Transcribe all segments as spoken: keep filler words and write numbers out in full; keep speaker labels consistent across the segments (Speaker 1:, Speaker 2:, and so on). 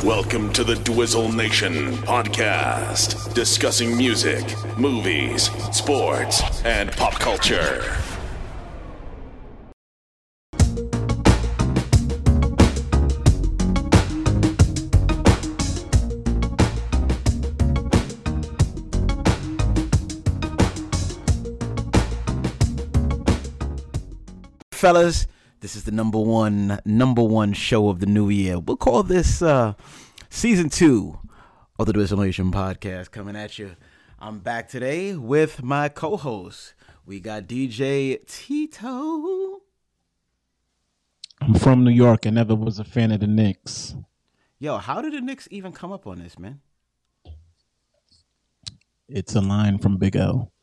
Speaker 1: Welcome to the Dwizzle Nation podcast, discussing music, movies, sports, and pop culture.
Speaker 2: Fellas, this is the number one number one show of the new year. We'll call this uh, season two of the Dwizzle Nation podcast coming at you. I'm back today with my co-host. We got D J Tito.
Speaker 3: I'm from New York and never was a fan of the Knicks.
Speaker 2: Yo, how did the Knicks even come up on this, man?
Speaker 3: It's a line from Big L.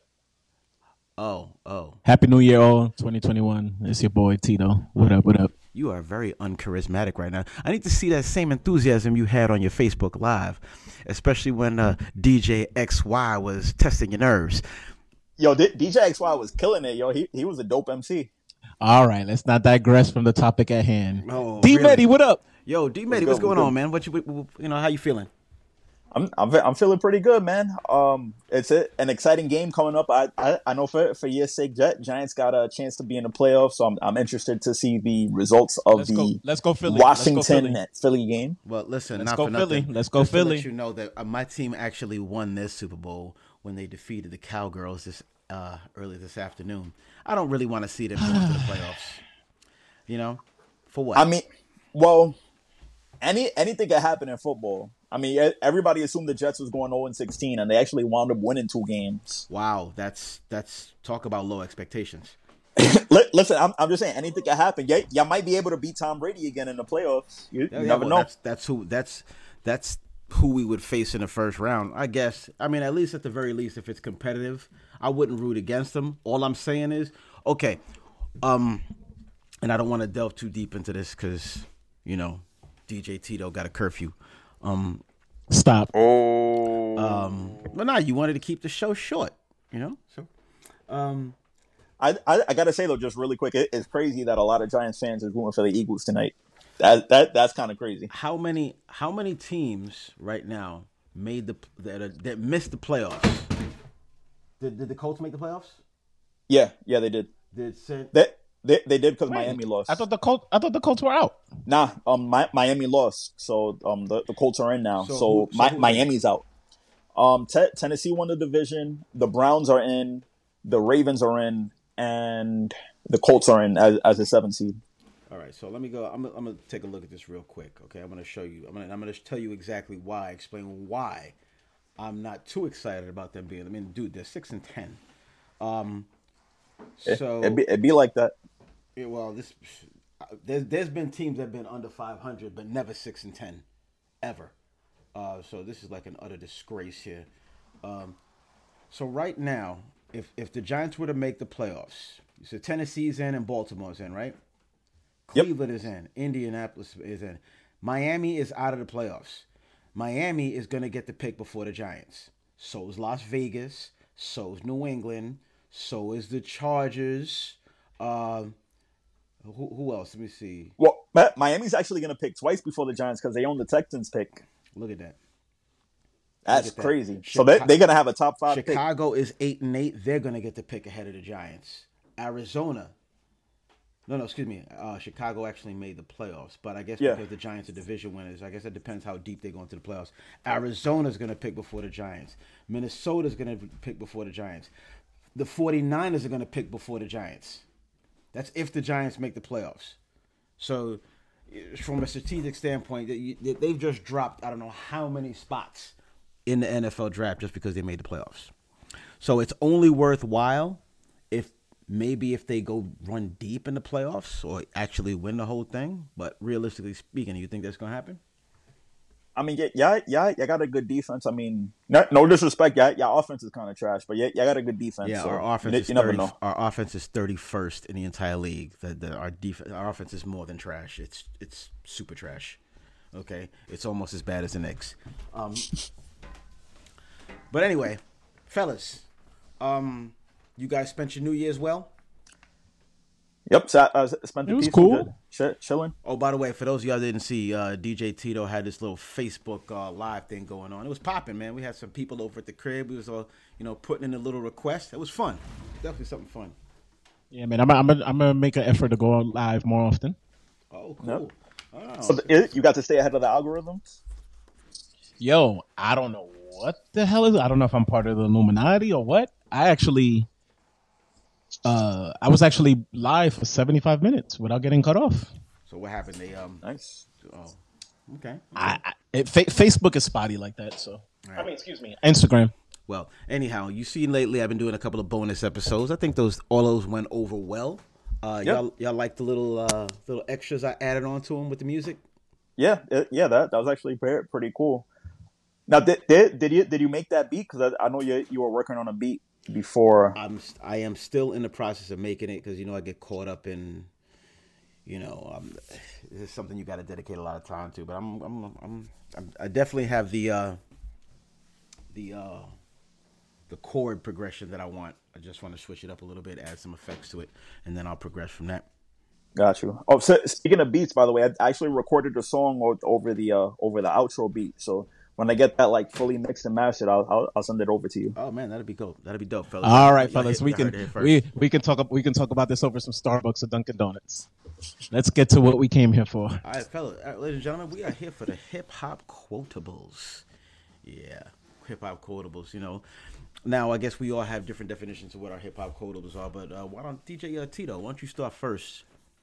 Speaker 2: Oh, oh.
Speaker 3: Happy New Year, all. twenty twenty-one. It's your boy, Tito. What up, what up?
Speaker 2: You are very uncharismatic right now. I need to see that same enthusiasm you had on your Facebook Live, especially when uh, D J X Y was testing your nerves.
Speaker 4: Yo, D- DJ X Y was killing it, yo. He he was a dope M C.
Speaker 3: All right, let's not digress from the topic at hand.
Speaker 2: Oh,
Speaker 3: D
Speaker 2: really?
Speaker 3: Meddy, what up?
Speaker 2: Yo, D Meddy, what's, what's going on, man? What you, you know, how you feeling?
Speaker 4: I'm I'm I'm feeling pretty good, man. Um, it's a, an exciting game coming up. I, I I know for for your sake, Jet Giants got a chance to be in the playoffs, so I'm I'm interested to see the results of
Speaker 3: let's
Speaker 4: the
Speaker 3: go, let's go Philly.
Speaker 4: Washington
Speaker 3: let's go Philly.
Speaker 4: Philly game.
Speaker 2: Well, listen,
Speaker 3: let's
Speaker 2: not
Speaker 3: go
Speaker 2: for
Speaker 3: Philly.
Speaker 2: nothing.
Speaker 3: Let's go
Speaker 2: Just
Speaker 3: Philly.
Speaker 2: To let you know that uh, my team actually won this Super Bowl when they defeated the Cowgirls this uh, early this afternoon. I don't really want to see them go into the playoffs. You know, for what?
Speaker 4: I mean, well, any anything can happen in football. I mean, everybody assumed the Jets was going oh and sixteen, and they actually wound up winning two games.
Speaker 2: Wow, that's that's talk about low expectations.
Speaker 4: Listen, I'm I'm just saying anything can happen. Yeah, y'all might be able to beat Tom Brady again in the playoffs. You,
Speaker 2: yeah,
Speaker 4: you
Speaker 2: yeah,
Speaker 4: never
Speaker 2: well,
Speaker 4: know.
Speaker 2: That's, that's who that's that's who we would face in the first round, I guess. I mean, at least at the very least, if it's competitive, I wouldn't root against them. All I'm saying is, okay, um, and I don't want to delve too deep into this because you know D J Tito got a curfew. Um,
Speaker 3: Stop.
Speaker 4: Oh.
Speaker 2: Um, but nah, you wanted to keep the show short, you know. So, um,
Speaker 4: I, I I gotta say though, just really quick, it, it's crazy that a lot of Giants fans are rooting for the Eagles tonight. That that that's kind of crazy.
Speaker 2: How many how many teams right now made the that that missed the playoffs? Did did the Colts make the playoffs?
Speaker 4: Yeah, yeah, they did.
Speaker 2: Did San-
Speaker 4: They they, they did because
Speaker 3: Wait,
Speaker 4: Miami lost.
Speaker 3: I thought the Colts. I thought the Colts were out.
Speaker 4: Nah, um, Mi- Miami lost, so um, the, the Colts are in now.
Speaker 2: So
Speaker 4: So,
Speaker 2: who- so
Speaker 4: Mi-
Speaker 2: who-
Speaker 4: Miami's out. Um, te- Tennessee won the division. The Browns are in. The Ravens are in, and the Colts are in as as a seven seed.
Speaker 2: All right, so let me go. I'm, I'm gonna take a look at this real quick. Okay, I'm gonna show you. I'm gonna I'm gonna tell you exactly why. Explain why I'm not too excited about them being. I mean, dude, they're six and ten. Um, so
Speaker 4: it, it'd, be, it'd be like that.
Speaker 2: yeah, well, this there's there's been teams that have been under five hundred, but never six and ten, ever. Uh, so this is like an utter disgrace here. Um, so right now, if if the Giants were to make the playoffs, so Tennessee's in and Baltimore's in, right?
Speaker 4: Yep.
Speaker 2: Cleveland is in. Indianapolis is in. Miami is out of the playoffs. Miami is going to get the pick before the Giants. So is Las Vegas. So is New England. So is the Chargers. Um, who, who else? Let me see.
Speaker 4: Well, Mi- Miami's actually going to pick twice before the Giants because they own the Texans pick.
Speaker 2: Look at that.
Speaker 4: That's
Speaker 2: at that.
Speaker 4: crazy.
Speaker 2: Chicago-
Speaker 4: so they, they're going to have a top five pick.
Speaker 2: Chicago is eight and eight. They're going to get the pick ahead of the Giants. Arizona. No, no, excuse me. Uh, Chicago actually made the playoffs, but I guess
Speaker 4: Yeah.
Speaker 2: because the Giants are division winners, I guess it depends how deep they go into the playoffs. Arizona's going to pick before the Giants. Minnesota's going to pick before the Giants. The 49ers are going to pick before the Giants. That's if the Giants make the playoffs. So, from a strategic standpoint, they've just dropped, I don't know how many spots in the N F L draft just because they made the playoffs. So, it's only worthwhile if maybe if they go run deep in the playoffs or actually win the whole thing. But realistically speaking, you think that's going to happen?
Speaker 4: I mean, yeah, yeah, yeah, you got a good defense. I mean, no, no disrespect, yeah, yeah, offense is kind of trash, but yeah, you got a good defense.
Speaker 2: Yeah,
Speaker 4: so
Speaker 2: our offense
Speaker 4: you,
Speaker 2: is
Speaker 4: you never
Speaker 2: thirty.
Speaker 4: know.
Speaker 2: Our offense is thirty-first in the entire league. The, the, our def- our offense is more than trash. It's it's super trash. Okay, it's almost as bad as the Knicks. Um, but anyway, fellas, um, you guys spent your New Year's well?
Speaker 4: Yep, so I, I spent the
Speaker 3: It was
Speaker 4: piece
Speaker 3: cool.
Speaker 4: Ch- chilling.
Speaker 2: Oh, by the way, for those of y'all that didn't see, uh, D J Tito had this little Facebook uh, live thing going on. It was popping, man. We had some people over at the crib. We was all, you know, putting in a little request. It was fun. Definitely something fun.
Speaker 3: Yeah, man. I'm I'm I'm gonna make an effort to go on live more often.
Speaker 2: Oh, cool.
Speaker 4: Yep.
Speaker 2: Oh,
Speaker 4: So the, you got to stay ahead of the algorithms.
Speaker 3: Yo, I don't know what the hell is it. I don't know if I'm part of the Illuminati or what. I actually, uh, I was actually live for seventy-five minutes without getting cut off.
Speaker 2: so what happened? They um.
Speaker 4: Nice.
Speaker 2: Oh, okay.
Speaker 3: I, I it, fa- Facebook is spotty like that. So
Speaker 2: Right.
Speaker 3: I mean, excuse me, Instagram.
Speaker 2: Well, anyhow, you see lately I've been doing a couple of bonus episodes. I think those all those went over well. Uh,
Speaker 4: Yep.
Speaker 2: Y'all y'all like the little uh, little extras I added on to them with the music?
Speaker 4: Yeah, it, yeah, that that was actually pretty, pretty cool. Now, did, did did you did you make that beat? Because I, I know you you were working on a beat before.
Speaker 2: I'm I am still in the process of making it because you know I get caught up in, you know, um, it's something you got to dedicate a lot of time to. But I'm I'm I'm, I'm I definitely have the uh, the uh, the chord progression that I want. I just want to switch it up a little bit, add some effects to it, and then I'll progress from that.
Speaker 4: Got you. Oh, so speaking of beats, by the way, I actually recorded the song o- over the uh, over the outro beat. So when I get that like fully mixed and mastered, I'll I'll, I'll send it over to you.
Speaker 2: Oh man, that'd be dope. That'd be dope, fellas.
Speaker 3: All right,
Speaker 2: Y'all
Speaker 3: fellas,
Speaker 2: hit-
Speaker 3: we
Speaker 2: y'all
Speaker 3: can
Speaker 2: heard it here first.
Speaker 3: we we can talk we can talk about this over some Starbucks or Dunkin' Donuts. Let's get to what we came here for.
Speaker 2: All right, fellas, all right, ladies and gentlemen, we are here for the hip hop quotables. Yeah, hip hop quotables. You know, now I guess we all have different definitions of what our hip hop quotables are. But uh, why don't D J uh, Tito? Why don't you start first?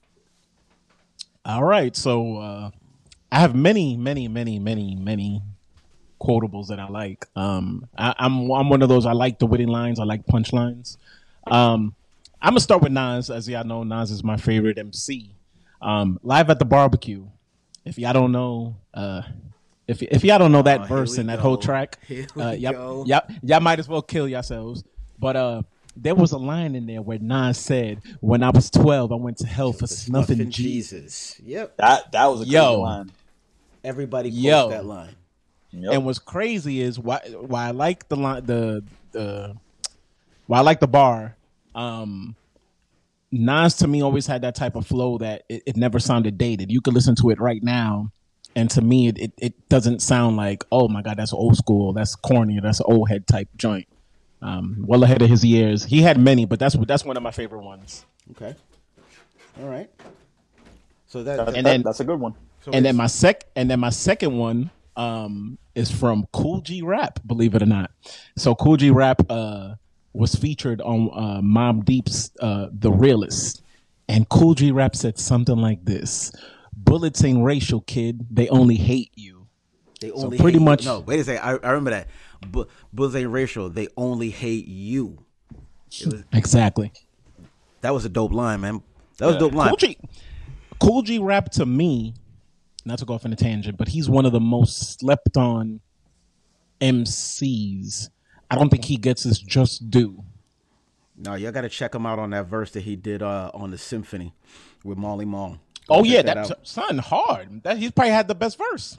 Speaker 3: All right, so uh, I have many, many, many, many, many quotables that I like. Um, I, I'm I'm one of those. I like the witty lines. I like punchlines. Um, I'm gonna start with Nas. As y'all know, Nas is my favorite M C. Um, Live at the Barbecue. If y'all don't know, uh, if if y'all don't know that
Speaker 2: Oh, here
Speaker 3: verse
Speaker 2: we
Speaker 3: and that
Speaker 2: go.
Speaker 3: whole track,
Speaker 2: Here we
Speaker 3: uh, y'all,
Speaker 2: go.
Speaker 3: y'all y'all might as well kill yourselves. But uh, there was a line in there where Nas said, "When I was twelve, I went to hell for snuffing
Speaker 2: Snuffing
Speaker 3: Jesus."
Speaker 2: Jesus. Yep.
Speaker 4: That that was a crazy
Speaker 3: Yo.
Speaker 4: line.
Speaker 2: Everybody quotes
Speaker 3: Yo.
Speaker 2: that line.
Speaker 4: Yep.
Speaker 3: And what's crazy is why why I like the line the the why I like the bar. Um, Nas to me always had that type of flow that it, it never sounded dated. You could listen to it right now, and to me, it, it it doesn't sound like, oh my god, that's old school, that's corny, that's an old head type joint. Um, well ahead of his years. He had many, but that's that's one of my favorite ones.
Speaker 2: Okay. All right. So that,
Speaker 4: That-
Speaker 2: that-
Speaker 3: And
Speaker 4: that-
Speaker 3: then-
Speaker 4: that's a good one.
Speaker 2: so
Speaker 3: And then
Speaker 2: it's-
Speaker 3: my sec and then my second one um is from Cool G Rap, believe it or not. So Cool G Rap uh was featured on uh Mobb Deep's uh The Realist. And Cool G Rap said something like this: "Bullets ain't racial, kid. They only hate you."
Speaker 2: They
Speaker 3: So
Speaker 2: only
Speaker 3: pretty
Speaker 2: hate
Speaker 3: much-
Speaker 2: You. No, wait a second. I, I remember that. Bu- Bulls ain't racial. They only hate you. It was,
Speaker 3: Exactly.
Speaker 2: that was a dope line, man. That was a dope line.
Speaker 3: Cool G Cool G Rap to me, not to go off on a tangent, but he's one of the most slept on M Cs. I don't think he gets his just due.
Speaker 2: No, y'all got to check him out on that verse that he did uh, on the Symphony with Marley Marl. Go
Speaker 3: Oh
Speaker 2: check
Speaker 3: yeah,
Speaker 2: that
Speaker 3: that,
Speaker 2: out.
Speaker 3: son hard. That he's probably had the best verse.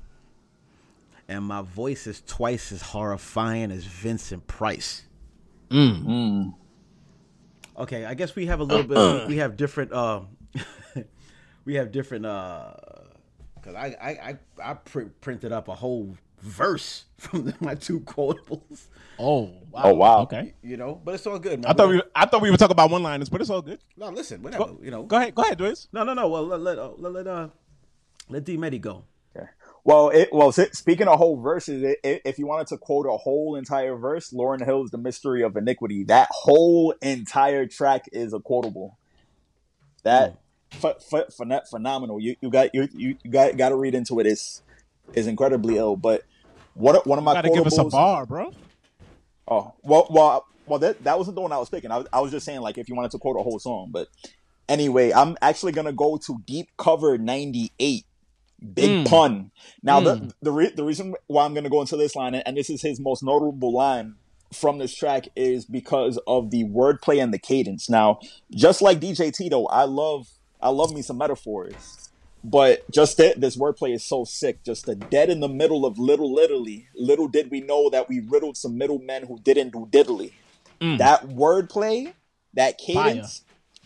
Speaker 2: And my voice is twice as horrifying as Vincent Price.
Speaker 3: Mm.
Speaker 2: Okay, I guess we have a little bit. We have different. Uh, we have different. Uh, Cause I I I, I pr- printed up a whole verse from the, my two quotables.
Speaker 3: Oh wow.
Speaker 4: Oh, wow.
Speaker 3: Okay.
Speaker 2: You know, but it's all good, man.
Speaker 3: I thought we I thought we were talking about one liners, but it's all good.
Speaker 2: No, listen, whatever.
Speaker 3: Go,
Speaker 2: you know,
Speaker 3: go ahead, go ahead, Dwiz.
Speaker 2: No, no, no. Well, let let uh, let, let uh let D Medi go.
Speaker 4: Okay. Well, it, well. s- Speaking of whole verses, it, it, if you wanted to quote a whole entire verse, Lauryn Hill's "The Mystery of Iniquity," that whole entire track is a quotable. That ph- ph- ph- phenomenal. You you got you you, you got got to read into it. It's is incredibly ill. But what one of my
Speaker 3: Got to give us a
Speaker 4: quotables-
Speaker 3: bar, bro.
Speaker 4: Oh, well, well, well. That that wasn't the one I was picking. I was, I was just saying, like, if you wanted to quote a whole song. But anyway, I'm actually gonna go to Deep Cover ninety-eight. Big
Speaker 3: Mm.
Speaker 4: pun. Now,
Speaker 3: Mm.
Speaker 4: the the re- the reason why I'm gonna go into this line, and this is his most notable line from this track, is because of the wordplay and the cadence. Now, just like D J Tito, I love I love me some metaphors. But just that this wordplay is so sick. Just the dead in the middle of little Italy. Little did we know that we riddled some middlemen who didn't do diddly.
Speaker 3: Mm.
Speaker 4: That wordplay, that cadence,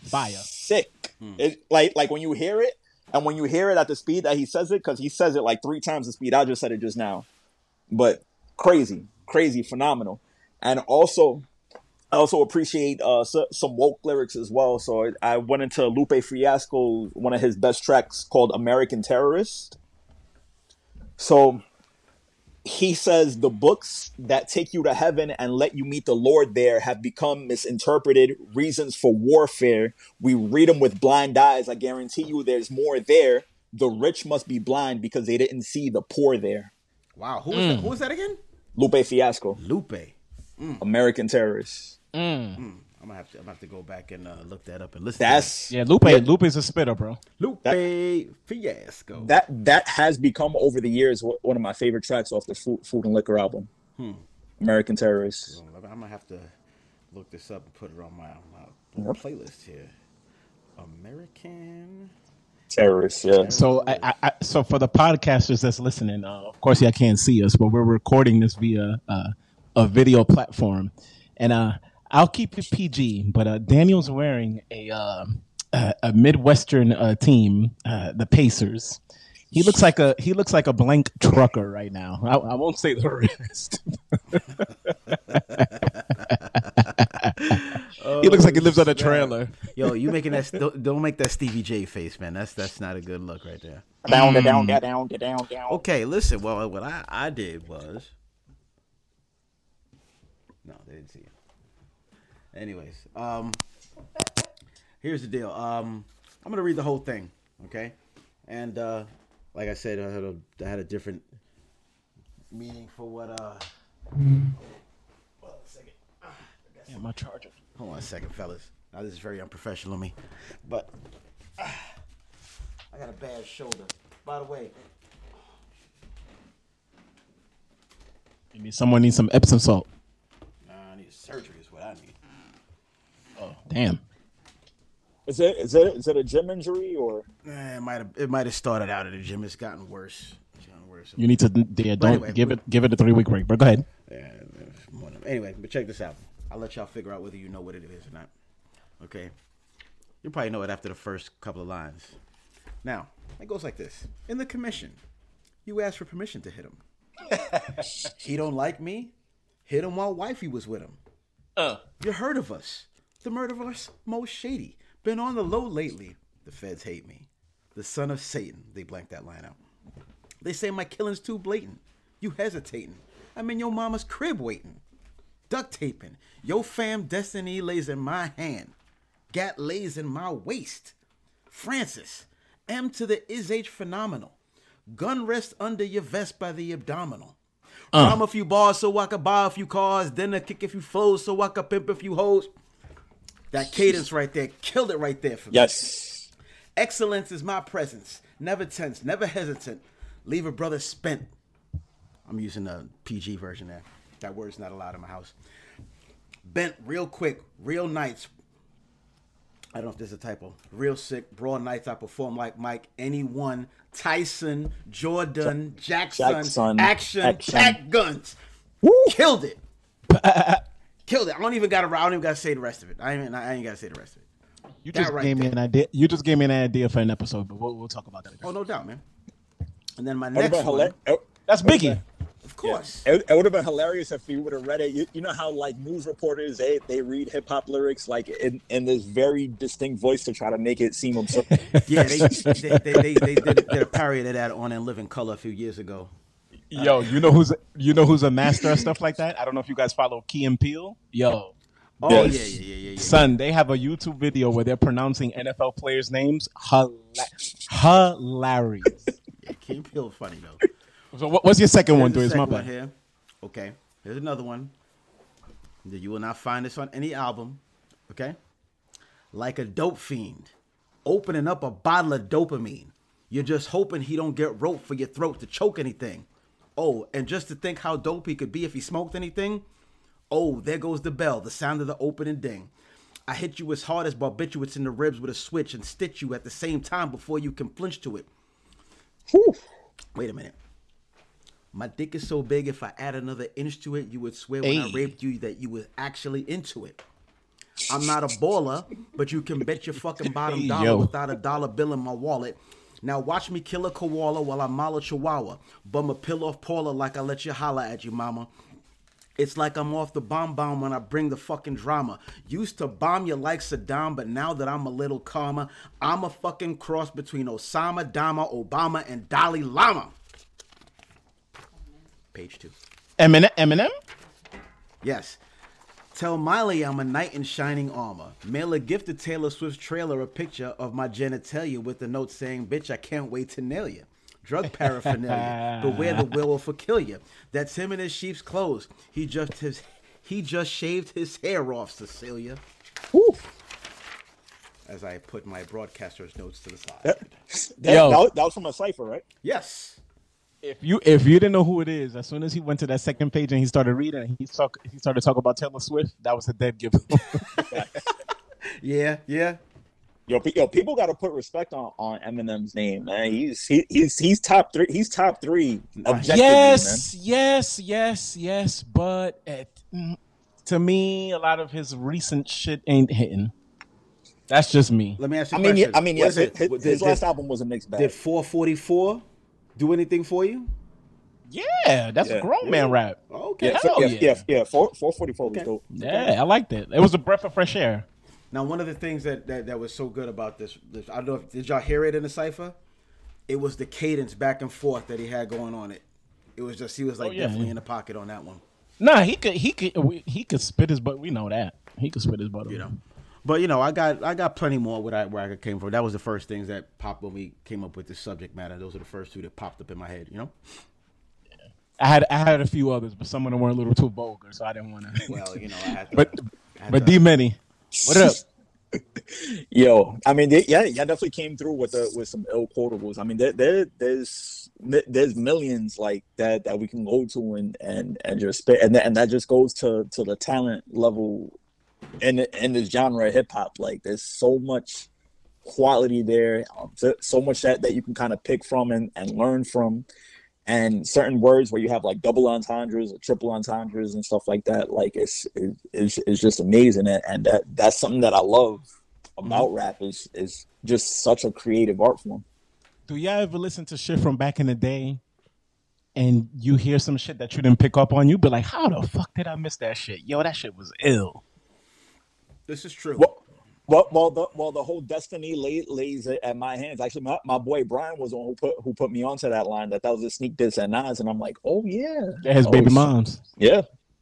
Speaker 3: Fire.
Speaker 4: Sick. Hmm. It, like like when you hear it, and when you hear it at the speed that he says it, because he says it like three times the speed I just said it just now. But crazy, crazy, phenomenal. And also, I also appreciate uh, so, some woke lyrics as well. So I, I went into Lupe Fiasco, one of his best tracks called American Terrorist. So he says the books that take you to heaven and let you meet the Lord there have become misinterpreted reasons for warfare. We read them with blind eyes. I guarantee you there's more there. The rich must be blind because they didn't see the poor there.
Speaker 2: Wow. Who was, mm. that? Who was that again?
Speaker 4: Lupe Fiasco.
Speaker 2: Lupe.
Speaker 4: Mm. American Terrorist.
Speaker 3: Mm.
Speaker 2: Mm. I'm gonna have to. I'm gonna have to go back and uh, look that up and listen.
Speaker 4: That's
Speaker 3: yeah. Lupe. Yeah. Lupe's a spitter, bro.
Speaker 2: Lupe that, Fiasco.
Speaker 4: That that has become over the years one of my favorite tracks off the Food, Food and Liquor album. Hmm. American Terrorist.
Speaker 2: I'm gonna have to look this up and put it on my, my yep. playlist here. American
Speaker 4: Terrorist. Yeah.
Speaker 3: So I, I so for the podcasters that's listening, uh, of course, y'all can't see us, but we're recording this via uh, a video platform, and uh. I'll keep it P G, but uh, Daniel's wearing a uh, a, a Midwestern uh, team, uh, the Pacers. He looks like a he looks like a blank trucker right now. I, I won't say the rest. oh, he looks like he lives on a trailer.
Speaker 2: Yo, you making that? Don't, don't make that Stevie J face, man. That's that's not a good look right there.
Speaker 4: Down, mm. down, down, down, down, down.
Speaker 2: Okay, listen. Well, what I, I did was, no, they didn't see it. Anyways, um, here's the deal. Um, I'm gonna read the whole thing, okay? And uh, like I said, I had a, I had a different meaning for what. Uh, hold on a second.
Speaker 3: Yeah, my charger.
Speaker 2: Hold on a second, fellas. Now this is very unprofessional of me, but uh, I got a bad shoulder. By the way,
Speaker 3: you need someone needs some Epsom salt.
Speaker 2: Nah, I need surgery. Is what I need.
Speaker 3: Oh, damn.
Speaker 4: Is it is it is it a gym injury or?
Speaker 2: Eh, it might have it might have started out at the gym. It's gotten worse. It's gotten worse.
Speaker 3: You need to yeah, don't anyway, give it give it a three week break. But go ahead.
Speaker 2: Yeah. Anyway, but check this out. I'll let y'all figure out whether you know what it is or not. Okay. You probably know it after the first couple of lines. Now it goes like this: in the commission, you asked for permission to hit him. He don't like me. Hit him while wifey was with him. Uh. You heard of us. The murderers most shady. Been on the low lately. The feds hate me. The son of Satan. They blanked that line out. They say my killing's too blatant. You hesitating. I'm in your mama's crib waiting. Duct taping. Your fam destiny lays in my hand. Gat lays in my waist. Francis. M to the is H phenomenal. Gun rest under your vest by the abdominal. Uh. Rhyme a few bars so I can buy a few cars. Then a kick a few flows so I can pimp a few hoes. That cadence right there, killed it right there for me.
Speaker 4: Yes.
Speaker 2: Excellence is my presence. Never tense, never hesitant. Leave a brother spent. I'm using the P G version there. That word's not allowed in my house. Bent real quick, real nights. I don't know if there's a typo. Real sick, broad nights. I perform like Mike. Anyone, Tyson, Jordan, Jackson, Jackson action, action, pack guns. Woo. Killed it. Killed it. I don't even got to. I don't even got to say the rest of it. I ain't. I ain't got to say the rest of it.
Speaker 3: You just right gave there. me an idea. You just gave me an idea for an episode, but we'll we'll talk about that.
Speaker 2: Oh, no doubt, man. And then my next one.
Speaker 4: Hila-
Speaker 3: that's Biggie.
Speaker 2: Of course.
Speaker 4: Yeah. It, it would have been hilarious if you would have read it. You, you know how like news reporters they, they read hip hop lyrics like in, in this very distinct voice to try to make it seem absurd.
Speaker 2: Yeah, they they, they, they, they did, did a parody of that on In Living Color a few years ago.
Speaker 3: Yo, you know who's you know who's a master of stuff like that? I don't know if you guys follow Key and Peele. Yo.
Speaker 2: Oh yes. yeah, yeah, yeah, yeah, yeah.
Speaker 3: Son, they have a YouTube video where they're pronouncing N F L players' names. Hila- hilarious.
Speaker 2: Yeah, Key and Peele funny though.
Speaker 3: So what, what's your second
Speaker 2: Here's
Speaker 3: one, Dorius? My bad.
Speaker 2: Here. Okay. Here's another one. You will not find this on any album. Okay. Like a dope fiend, opening up a bottle of dopamine. You're just hoping he don't get rope for your throat to choke anything. Oh, and just to think how dope he could be if he smoked anything. Oh, there goes the bell, the sound of the opening ding. I hit you as hard as barbiturates in the ribs with a switch and stitch you at the same time before you can flinch to it. Whew. Wait a minute. My dick is so big, if I add another inch to it, you would swear when hey. I raped you that you were actually into it. I'm not a baller, but you can bet your fucking bottom
Speaker 3: Hey,
Speaker 2: dollar
Speaker 3: yo.
Speaker 2: without a dollar bill in my wallet. Now watch me kill a koala while I maul a chihuahua. Bum a pill off Paula like I let you holla at you, mama. It's like I'm off the bomb bomb when I bring the fucking drama. Used to bomb you like Saddam, but now that I'm a little calmer, I'm a fucking cross between Osama, Dama, Obama, and Dalai Lama. Page two.
Speaker 3: Eminem? Eminem?
Speaker 2: Yes. Tell Miley I'm a knight in shining armor. Mail a gift to Taylor Swift's trailer, a picture of my genitalia with the note saying, bitch, I can't wait to nail you. Drug paraphernalia. Beware the werewolf will kill you. That's him in his sheep's clothes. He just his he just shaved his hair off, Cecilia.
Speaker 4: Woo.
Speaker 2: As I put my broadcaster's notes to the side.
Speaker 4: That, that,
Speaker 3: Yo.
Speaker 4: that was, that was from a cipher, right?
Speaker 2: Yes.
Speaker 3: If you if you didn't know who it is, as soon as he went to that second page and he started reading, and he talk he started talking about Taylor Swift. That was a dead giveaway.
Speaker 2: Yeah, yeah.
Speaker 4: Yo, pe- yo, people got to put respect on, on Eminem's name, man. He's he, he's he's top three. He's top three. Objectively,
Speaker 3: yes,
Speaker 4: man.
Speaker 3: yes, yes, yes. But at, mm, to me, a lot of his recent shit ain't hitting. That's just me.
Speaker 2: Let me ask you
Speaker 4: I
Speaker 2: a
Speaker 4: mean,
Speaker 2: question.
Speaker 4: yeah, I mean,
Speaker 2: What
Speaker 4: yes,
Speaker 2: is it?
Speaker 4: his,
Speaker 2: Did-
Speaker 4: his
Speaker 2: did-
Speaker 4: last album was a mixed bag.
Speaker 2: Did four forty-four do anything for you?
Speaker 3: Yeah, that's
Speaker 4: Yeah.
Speaker 3: a grown man rap.
Speaker 2: Okay.
Speaker 4: yeah,
Speaker 3: hell
Speaker 4: yeah,
Speaker 3: yeah.
Speaker 4: yeah, yeah. Four four forty four was
Speaker 2: Okay.
Speaker 4: dope.
Speaker 3: Yeah, I liked it. It was a breath of fresh air.
Speaker 2: Now, one of the things that, that, that was so good about this, this, I don't know if, did y'all hear it in the cipher? It was the cadence back and forth that he had going on it. It was just, he was like
Speaker 3: Oh, yeah,
Speaker 2: definitely
Speaker 3: yeah.
Speaker 2: in the pocket on that one,
Speaker 3: Nah, he could he could we- he could spit his butt. We know that he could spit his butt.
Speaker 2: you know. But, you know, I got I got plenty more where I, where I came from. That was the first things that popped when we came up with this subject matter. Those are the first two that popped up in my head, you know?
Speaker 3: I had I had a few others, but some of them were a little too vulgar, so I didn't want to.
Speaker 2: Well, you know, I had to.
Speaker 3: But
Speaker 2: I had
Speaker 3: but
Speaker 2: to-
Speaker 3: D Many, what up?
Speaker 4: Yo, I mean, they, yeah, yeah, definitely came through with the with some ill quotables. I mean, there, there there's there's millions like that that we can go to and and and just spit, and that, and that just goes to to the talent level in in this genre of hip hop. Like, there's so much quality there, um, so, so much that that you can kind of pick from and and learn from. And certain words where you have like double entendres or triple entendres and stuff like that, like it's it's, it's just amazing, and, and that that's something that I love about
Speaker 3: Mm-hmm.
Speaker 4: rap is is just such a creative art form.
Speaker 3: Do y'all ever listen to shit from back in the day, and you hear some shit that you didn't pick up on? You be like, how the fuck did I miss that shit? Yo, that shit was ill.
Speaker 2: This is true.
Speaker 4: Well, well, well, the well the whole destiny lay, lays at my hands. Actually, my, my boy Brian was the one who put who put me onto that line that that was a sneak diss at Nas, and I'm like, oh yeah,
Speaker 3: That his
Speaker 4: oh,
Speaker 3: baby
Speaker 4: sh-
Speaker 3: moms.
Speaker 4: yeah.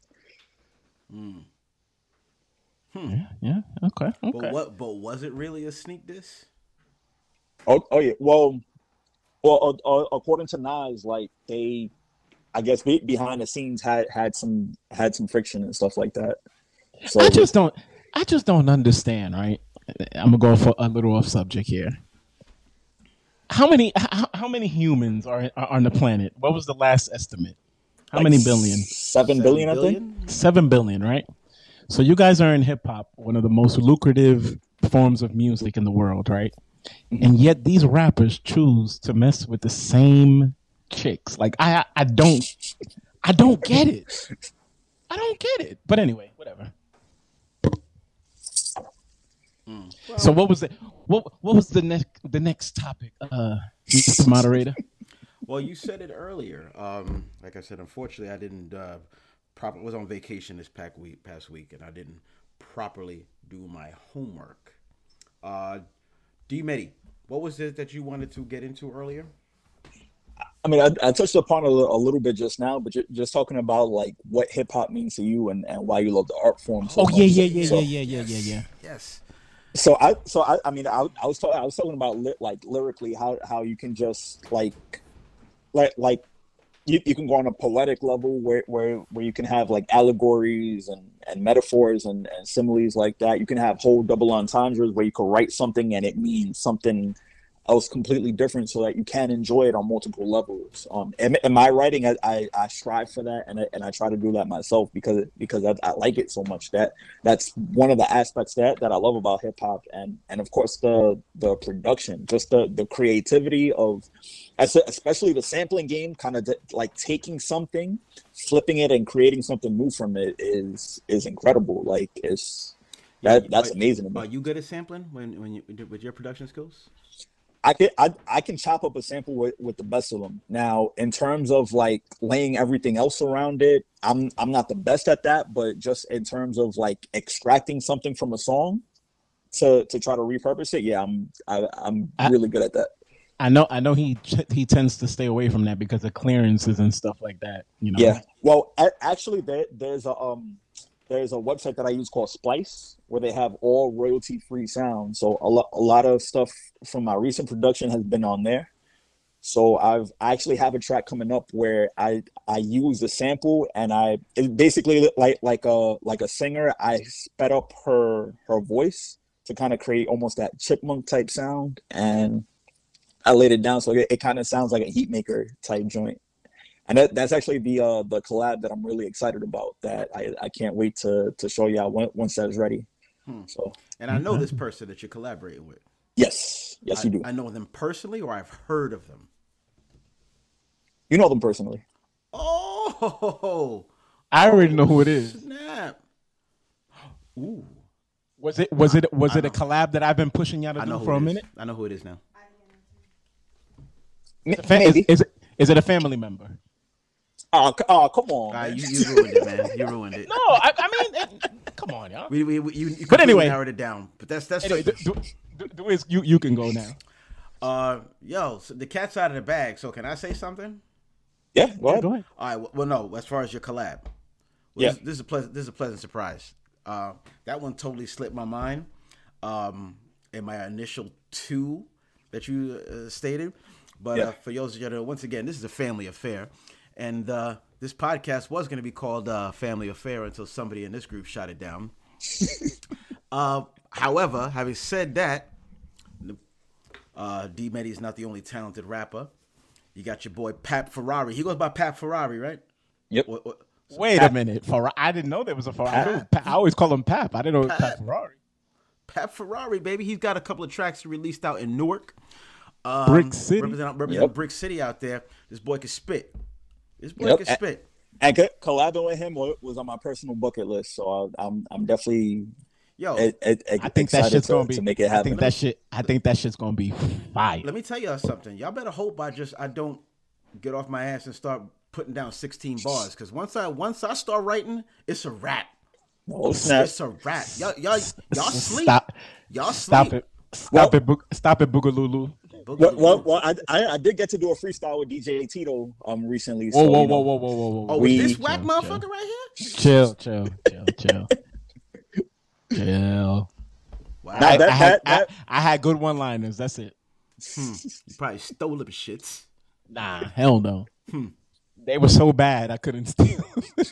Speaker 3: Yeah, yeah, okay, okay.
Speaker 2: But what? But was it really a sneak diss?
Speaker 4: Oh, oh yeah. Well, well, uh, uh, according to Nas, like they, I guess be, behind the scenes had had some had some friction and stuff like that. So
Speaker 3: I just don't. I just don't understand. Right, I'm gonna go for a little off subject here. How many? How, how many humans are, are on the planet? What was the last estimate? How
Speaker 4: like
Speaker 3: many billion?
Speaker 4: Seven billion, I think.
Speaker 3: Seven billion, right? So you guys are in hip hop, one of the most lucrative forms of music in the world, right? And yet these rappers choose to mess with the same chicks. Like I, I don't, I don't get it. I don't get it. But anyway, whatever. So what was it? What what was the next the next topic, uh, Mister Moderator?
Speaker 2: Well, you said it earlier. Um, like I said, unfortunately, I didn't. Uh, proper was on vacation this past week, past week, and I didn't properly do my homework. Uh, D Medi, what was it that you wanted to get into earlier?
Speaker 4: I mean, I, I touched upon it a, little- a little bit just now, but ju- just talking about like what hip hop means to you and, and why you love the art form. So
Speaker 3: Oh
Speaker 4: much.
Speaker 3: yeah, yeah, yeah,
Speaker 4: So-
Speaker 3: yeah, yeah, yeah, yeah, yeah.
Speaker 2: Yes.
Speaker 4: So I, so I, I mean, I, I was talking, I was talking about lit, like lyrically how, how you can just like, like, like, you, you can go on a poetic level where, where, where you can have like allegories and, and metaphors and, and similes like that. You can have whole double entendres where you can write something and it means something else completely different, so that you can enjoy it on multiple levels. Um, in, in my writing, I, I, I strive for that, and I, and I try to do that myself because because I, I like it so much. That that's one of the aspects that, that I love about hip hop, and and of course the the production, just the the creativity of, especially the sampling game, kind of like taking something, flipping it, and creating something new from it is is incredible. Like it's That that's
Speaker 2: Are-
Speaker 4: amazing to me.
Speaker 2: Are you good at sampling when when you with your production skills?
Speaker 4: I can I, I can chop up a sample with, with the best of them. Now, in terms of like laying everything else around it, I'm I'm not the best at that, but just in terms of like extracting something from a song to to try to repurpose it, yeah, I'm I, I'm
Speaker 3: I-
Speaker 4: really good at that.
Speaker 3: I know, I know he he tends to stay away from that because of clearances and stuff like that. You know.
Speaker 4: Yeah. Well, a- actually, there, there's a um there's a website that I use called Splice where they have all royalty free sound. So a lot a lot of stuff from my recent production has been on there. So I've I actually have a track coming up where I I use a sample and I it basically like like a like a singer. I sped up her her voice to kind of create almost that chipmunk type sound, and I laid it down so it, it kind of sounds like a heat maker type joint. And that, that's actually the uh, the collab that I'm really excited about. That I, I can't wait to to show y'all when, once that is ready.
Speaker 2: Hmm.
Speaker 4: So
Speaker 2: And I know this person that you're collaborating with.
Speaker 4: yes, yes,
Speaker 2: I,
Speaker 4: you do.
Speaker 2: I know them personally, or I've heard of them.
Speaker 4: You know them personally.
Speaker 2: Oh,
Speaker 3: I already know who it is.
Speaker 2: snap! Ooh,
Speaker 3: Was it was it was
Speaker 2: I
Speaker 3: it a
Speaker 2: know.
Speaker 3: collab that I've been pushing y'all to
Speaker 2: I know
Speaker 3: do
Speaker 2: who
Speaker 3: for
Speaker 2: it
Speaker 3: a
Speaker 2: is.
Speaker 3: minute?
Speaker 2: I know who it is now.
Speaker 4: M-
Speaker 3: Fa- is,
Speaker 4: Maybe.
Speaker 3: is it is it a family member?
Speaker 4: Oh, c- oh, come on.
Speaker 2: All right,
Speaker 4: man.
Speaker 2: you, you ruined it, man. You ruined it.
Speaker 3: No, I, I mean, it, come on, y'all.
Speaker 2: We, we, we, you, you
Speaker 3: But
Speaker 2: completely
Speaker 3: anyway.
Speaker 2: narrowed it down. But that's that's
Speaker 3: Anyway, do, do, do, do is, you you can go now.
Speaker 2: uh, yo, so the cat's out of the bag. So can I say something?
Speaker 4: Yeah, go ahead.
Speaker 3: Go ahead.
Speaker 2: All right. Well, no. As far as your collab, well,
Speaker 4: Yeah.
Speaker 2: this, this is a pleasant. This is a pleasant surprise. Uh, that one totally slipped my mind. Um, in my initial two that you uh, stated, but
Speaker 4: Yeah.
Speaker 2: uh, for those of you that know, once again, this is a family affair, and uh, this podcast was going to be called uh, Family Affair until somebody in this group shot it down. uh, however, having said that, uh, D Meddy is not the only talented rapper. You got your boy Pap Ferrari. He goes by Pap Ferrari, right?
Speaker 4: Yep.
Speaker 2: What, what,
Speaker 3: Wait a minute, Fer- I didn't know there was a Ferrari. I, knew- I always call him Pap. I didn't know it was Pap Ferrari.
Speaker 2: Pap Ferrari, baby. He's got a couple of tracks he released out in Newark. Um,
Speaker 3: Brick City.
Speaker 2: Represent, represent
Speaker 4: Yep.
Speaker 2: Brick City out there. This boy can spit. This boy
Speaker 4: Yep.
Speaker 2: can
Speaker 4: A-
Speaker 2: spit.
Speaker 4: And co- collabing with him wa- was on my personal bucket list, so I, I'm I'm definitely
Speaker 2: Yo,
Speaker 4: e- e-
Speaker 3: I think that
Speaker 4: excited
Speaker 3: shit's
Speaker 4: to,
Speaker 3: gonna be.
Speaker 4: to make it
Speaker 3: I
Speaker 4: happen.
Speaker 3: think that shit. I think that shit's gonna be fire.
Speaker 2: let me tell y'all something. Y'all better hope I just I don't get off my ass and start putting down sixteen bars. Because once I once I start writing, it's a wrap.
Speaker 4: Oh snap!
Speaker 2: It's a wrap. Y'all y'all y'all sleep.
Speaker 3: Stop.
Speaker 2: Y'all
Speaker 3: Stop
Speaker 2: sleep.
Speaker 3: it. Stop it. Boog- Stop it, Boogaloo.
Speaker 4: Well, well, well I, I I did get to do a freestyle with D J Tito um recently.
Speaker 3: Whoa,
Speaker 4: so,
Speaker 3: whoa,
Speaker 4: you know,
Speaker 3: whoa, whoa, whoa, whoa, whoa.
Speaker 2: Oh,
Speaker 4: We-
Speaker 2: is this whack
Speaker 3: chill,
Speaker 2: motherfucker right here?
Speaker 3: Chill, chill, chill, chill, chill.
Speaker 2: Wow.
Speaker 4: Nah,
Speaker 3: I,
Speaker 4: that-
Speaker 3: I had,
Speaker 4: that- that-
Speaker 3: I, I had good one-liners. That's it.
Speaker 2: You probably stole them shits.
Speaker 3: Nah, hell no.
Speaker 2: Hmm.
Speaker 3: They were so bad I couldn't steal.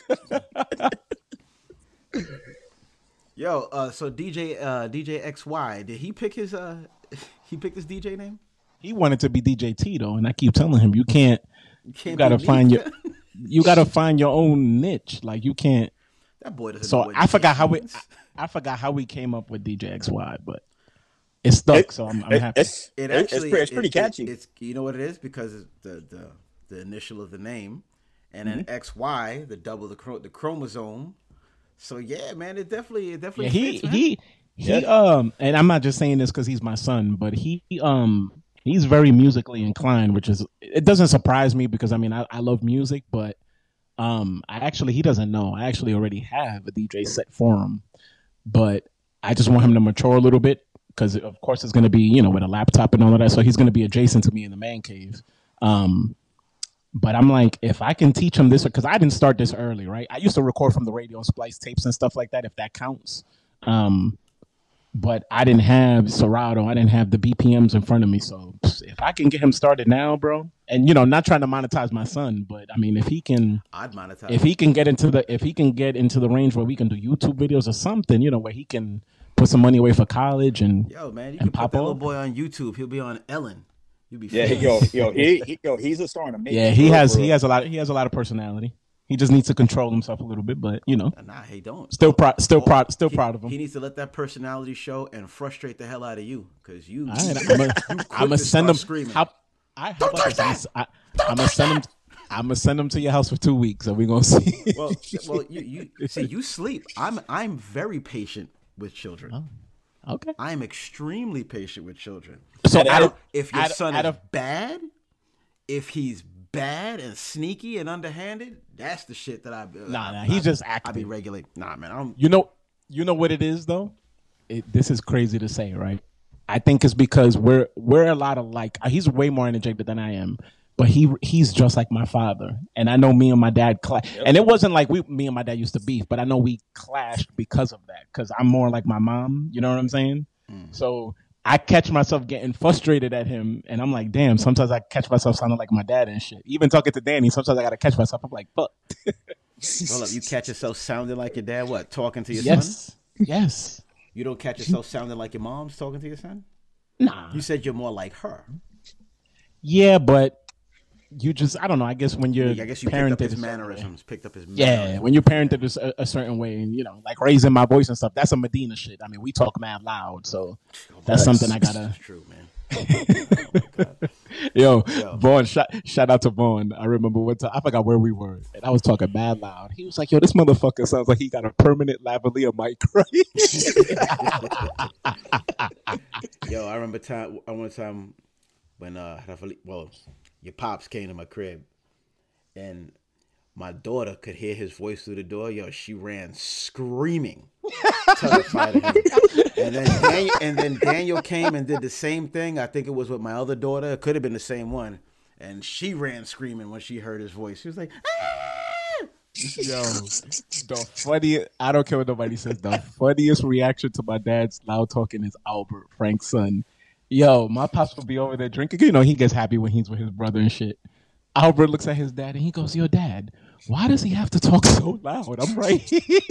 Speaker 2: Yo, uh, so D J uh, D J X Y, did he pick his uh he picked his D J name?
Speaker 3: He wanted to be D J Tito, and I keep telling him, you can't.
Speaker 2: You can't
Speaker 3: You gotta
Speaker 2: be me.
Speaker 3: find your. You gotta find your own niche. Like you can't.
Speaker 2: That boy doesn't know
Speaker 3: So
Speaker 2: what
Speaker 3: I
Speaker 2: D J
Speaker 3: forgot how we.
Speaker 2: means.
Speaker 3: I, I forgot how we came up with D J X Y, but it stuck.
Speaker 4: It-
Speaker 3: so I'm, I'm
Speaker 4: it-
Speaker 3: happy.
Speaker 4: It's,
Speaker 2: It
Speaker 4: it-
Speaker 2: actually
Speaker 4: it's, pretty, it's pretty
Speaker 2: it- it-
Speaker 4: catchy.
Speaker 2: it's you know what it is because it's the the the initial of the name, and then
Speaker 3: Mm-hmm.
Speaker 2: X Y the double the chro- the chromosome. So yeah, man, it definitely it definitely
Speaker 3: Yeah, he
Speaker 2: fits, man.
Speaker 3: he he
Speaker 4: Yeah.
Speaker 3: um and I'm not just saying this because he's my son, but he um he's very musically inclined, which is it doesn't surprise me because I mean I, I love music, but um I actually he doesn't know. I actually already have a D J set for him, but I just want him to mature a little bit because of course it's gonna be, you know, with a laptop and all of that. So he's gonna be adjacent to me in the man cave. Um But I'm like, if I can teach him this, because I didn't start this early, right? I used to record from the radio and splice tapes and stuff like that, if that counts. Um, but I didn't have Serato. I didn't have the B P Ms in front of me. So if I can get him started now, bro, and, you know, not trying to monetize my son, but I mean, if he can,
Speaker 2: I'd monetize.
Speaker 3: if he can get into the, if he can get into the range where we can do YouTube videos or something, you know, where he can put some money away for college and,
Speaker 2: Yo, man, you
Speaker 3: and
Speaker 2: can put
Speaker 3: pop
Speaker 2: that
Speaker 3: off.
Speaker 2: little boy on YouTube. He'll be on Ellen. You'll be
Speaker 4: yeah,
Speaker 2: famous.
Speaker 4: yo, yo, he, he, yo, he's a star in the making.
Speaker 3: yeah, he
Speaker 4: for real,
Speaker 3: has,
Speaker 4: for
Speaker 3: he
Speaker 4: real.
Speaker 3: has a lot, he has a lot of personality. He just needs to control himself a little bit, but you know.
Speaker 2: Nah, he don't.
Speaker 3: Still proud, still
Speaker 2: Oh,
Speaker 3: proud, still
Speaker 2: he-
Speaker 3: proud of him.
Speaker 2: He needs to let that personality show and frustrate the hell out of you, because you.
Speaker 3: All right, I'm gonna,
Speaker 2: quick
Speaker 3: I'm gonna
Speaker 2: to
Speaker 3: send
Speaker 2: start
Speaker 3: him.
Speaker 2: screaming.
Speaker 3: How, I, how
Speaker 2: Don't
Speaker 3: about
Speaker 2: touch
Speaker 3: this?
Speaker 2: that!
Speaker 3: I, I'm gonna send him. I'm gonna send him to your house for two weeks, and we're gonna see.
Speaker 2: Well, well, you, you see, you sleep. I'm, I'm very patient with children.
Speaker 3: Oh, okay.
Speaker 2: I am extremely patient with children.
Speaker 3: So
Speaker 2: And
Speaker 3: out
Speaker 2: I-
Speaker 3: of-
Speaker 2: if your
Speaker 3: out-
Speaker 2: son
Speaker 3: out
Speaker 2: is
Speaker 3: of-
Speaker 2: bad, if he's bad and sneaky and underhanded, that's the shit that I.
Speaker 3: Nah,
Speaker 2: I,
Speaker 3: nah,
Speaker 2: I,
Speaker 3: he's just
Speaker 2: I
Speaker 3: acting.
Speaker 2: be regulating. Nah, man. I'm,
Speaker 3: You know, you know what it is though. It, this is crazy to say, right? I think it's because we're we're a lot of like. He's way more energetic than I am, but he he's just like my father. And I know me and my dad clash. Yep. And it wasn't like we me and my dad used to beef, but I know we clashed because of that. Because I'm more like my mom. You know what I'm saying? Mm. So I catch myself getting frustrated at him, and I'm like, damn. Sometimes I catch myself sounding like my dad and shit. Even talking to Danny, sometimes I gotta catch myself. I'm like, fuck.
Speaker 2: Hold up, you catch yourself sounding like your dad? What, talking to your
Speaker 3: yes.
Speaker 2: son?
Speaker 3: Yes.
Speaker 2: You don't catch yourself sounding like your mom's talking to your son?
Speaker 3: Nah.
Speaker 2: You said you're more like her.
Speaker 3: Yeah, but you just, I don't know. I guess when you're
Speaker 2: I guess you
Speaker 3: parented
Speaker 2: picked up his mannerisms. Picked up his
Speaker 3: yeah,
Speaker 2: mannerisms.
Speaker 3: when you're parented a, a certain way, and you know, like raising my voice and stuff. That's a Medina shit. I mean, we talk mad loud, so that's something I gotta.
Speaker 2: That's true, man.
Speaker 3: Oh Yo, Yo, Vaughn, shout, shout out to Vaughn. I remember one time, I forgot where we were, and I was talking mad loud. He was like, yo, this motherfucker sounds like he got a permanent lavalier mic, right?
Speaker 2: Yo, I remember time, I one time when, uh, well, your pops came to my crib, and my daughter could hear his voice through the door. Yo, she ran screaming, terrified of him. And then Daniel, and then Daniel came and did the same thing. I think it was with my other daughter. It could have been the same one. And she ran screaming when she heard his voice. She was like, ah!
Speaker 3: Yo, the funniest, I don't care what nobody says, the funniest reaction to my dad's loud talking is Albert, Frank's son. Yo, my pops will be over there drinking. You know, he gets happy when he's with his brother and shit. Albert looks at his dad and he goes, yo, Dad, why does he have to talk so loud? I'm right.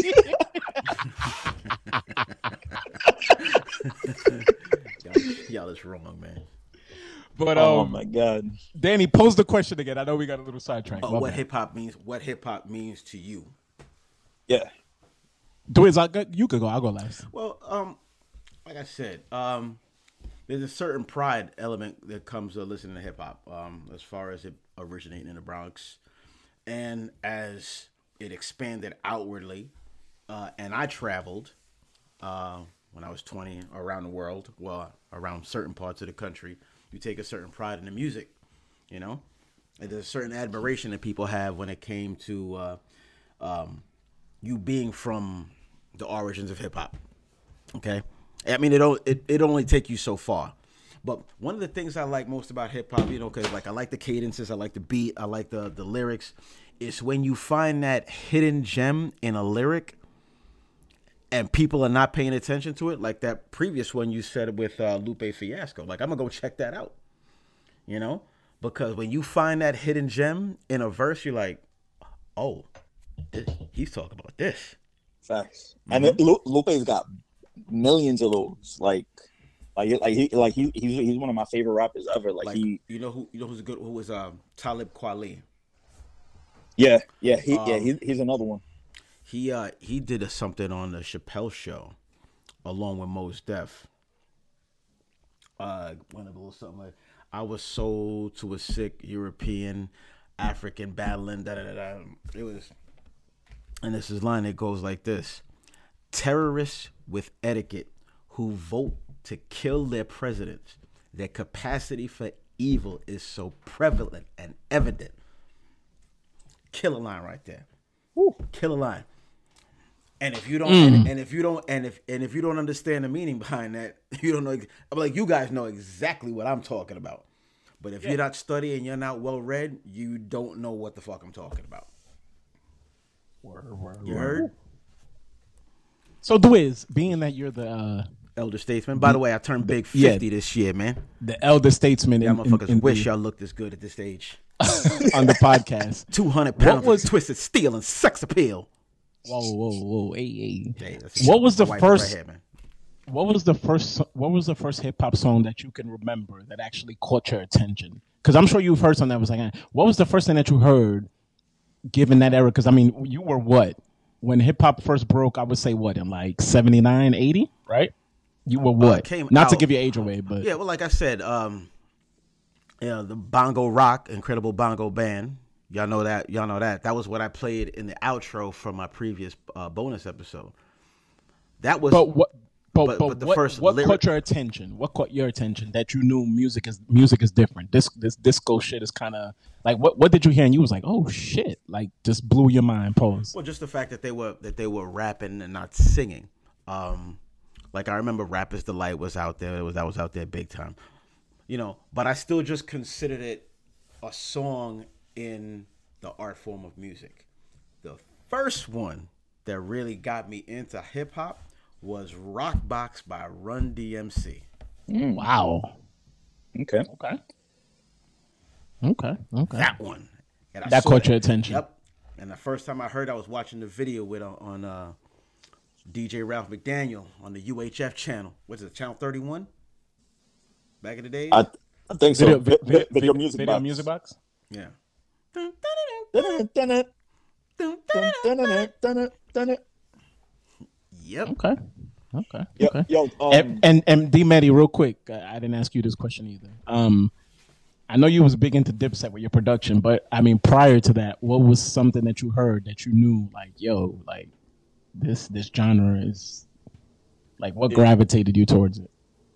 Speaker 2: y'all, y'all is wrong, man.
Speaker 3: But um,
Speaker 4: oh my God,
Speaker 3: Danny, pose the question again. I know we got a little sidetracked.
Speaker 2: Oh, what hip hop means? What hip hop means to you?
Speaker 4: Yeah.
Speaker 3: Dwiz, I got, you could go. I'll go last.
Speaker 2: Well, um, like I said, um, there's a certain pride element that comes to listening to hip hop. Um, as far as it originating in the Bronx, and as it expanded outwardly, uh, and I traveled uh, when I was twenty around the world. Well, around certain parts of the country. You take a certain pride in the music, you know? And there's a certain admiration that people have when it came to uh, um, you being from the origins of hip-hop, okay? I mean, it, it it only take you so far. But one of the things I like most about hip-hop, you know, because like I like the cadences, I like the beat, I like the, the lyrics, is when you find that hidden gem in a lyric and people are not paying attention to it, like that previous one you said with uh, Lupe Fiasco. Like, I'm going to go check that out, you know? Because when you find that hidden gem in a verse, you're like, oh, this, he's talking about this.
Speaker 4: Facts. Mm-hmm. And Lu- Lupe's got millions of those. Like, like, like he, like he, he's he's one of my favorite rappers ever. Like,
Speaker 2: like
Speaker 4: he,
Speaker 2: you know who, you know who's a good, who was um, Talib Kweli.
Speaker 4: Yeah, yeah, he,
Speaker 2: um,
Speaker 4: yeah, he, he's another one.
Speaker 2: He uh he did a, something on the Chappelle Show, along with Mos Def. Uh, one of those something like, I was sold to a sick European, African battling. Da da da da. It was, and this is line. It goes like this: terrorists with etiquette who vote to kill their presidents. Their capacity for evil is so prevalent and evident. Kill a line right there. Woo. Kill a line. And if you don't, mm. and, and if you don't, and if and if you don't understand the meaning behind that, you don't know. I'm like, you guys know exactly what I'm talking about. But if yeah. you're not studying, you're not well read, you don't know what the fuck I'm talking about.
Speaker 3: Word, word,
Speaker 2: you
Speaker 3: word.
Speaker 2: heard?
Speaker 3: So, Dwiz, being that you're the uh,
Speaker 2: elder statesman, by the way, I turned big fifty yeah, this year, man.
Speaker 3: The elder statesman.
Speaker 2: Y'all motherfuckers in, in, wish in, y'all looked this good at this age.
Speaker 3: On the podcast,
Speaker 2: two hundred pounds was, of twisted steel and sex appeal.
Speaker 3: Whoa, whoa, whoa! Hey, hey. hey
Speaker 2: what
Speaker 3: was the first? Right here, what was the first? What was the first hip hop song that you can remember that actually caught your attention? Because I'm sure you've heard something that was like, what was the first thing that you heard, given that era? Because I mean, you were what when hip hop first broke? I would say what in like seventy-nine, eighty, right? You were what? Uh, came Not out, to give your age away, but
Speaker 2: yeah. Well, like I said, um, yeah, the Bongo Rock, Incredible Bongo Band. Y'all know that. Y'all know that. That was what I played in the outro from my previous uh, bonus episode. That was.
Speaker 3: But what? But,
Speaker 2: But-
Speaker 3: but,
Speaker 2: but the
Speaker 3: what,
Speaker 2: first
Speaker 3: what
Speaker 2: lyric-
Speaker 3: caught your attention? What caught your attention that you knew music is music is different? This this disco shit is kind of like what what did you hear and you was like, oh shit, like just blew your mind. Pose.
Speaker 2: Well, just the fact that they were that they were rapping and not singing. Um, like I remember Rapper's Delight was out there. It was that was out there big time. You know, but I still just considered it a song in the art form of music. The first one that really got me into hip hop was Rock Box by Run D M C.
Speaker 3: Wow.
Speaker 4: Okay.
Speaker 3: Okay. Okay. Okay.
Speaker 2: That one. And I
Speaker 3: That
Speaker 2: saw
Speaker 3: caught your attention.
Speaker 2: Yep. And the first time I heard, I was watching the video with uh, on uh, D J Ralph McDaniel on the U H F channel. What's it, Channel thirty-one? Back in the day?
Speaker 4: I, I think so.
Speaker 3: Video,
Speaker 4: Vi-
Speaker 3: video,
Speaker 4: vi- video music
Speaker 3: video
Speaker 4: box.
Speaker 3: music box.
Speaker 2: Yeah.
Speaker 4: Dun-dun, dun-dun, dun-dun, dun-dun, dun-dun.
Speaker 2: Yep.
Speaker 3: Okay. Okay.
Speaker 4: Yo,
Speaker 3: okay.
Speaker 4: yo, um,
Speaker 3: and, and and D Matty, real quick, I I didn't ask you this question either. Um, I know you was big into Dipset with your production, but I mean, prior to that, what was something that you heard that you knew, like, yo, like this this genre is like what gravitated you towards it?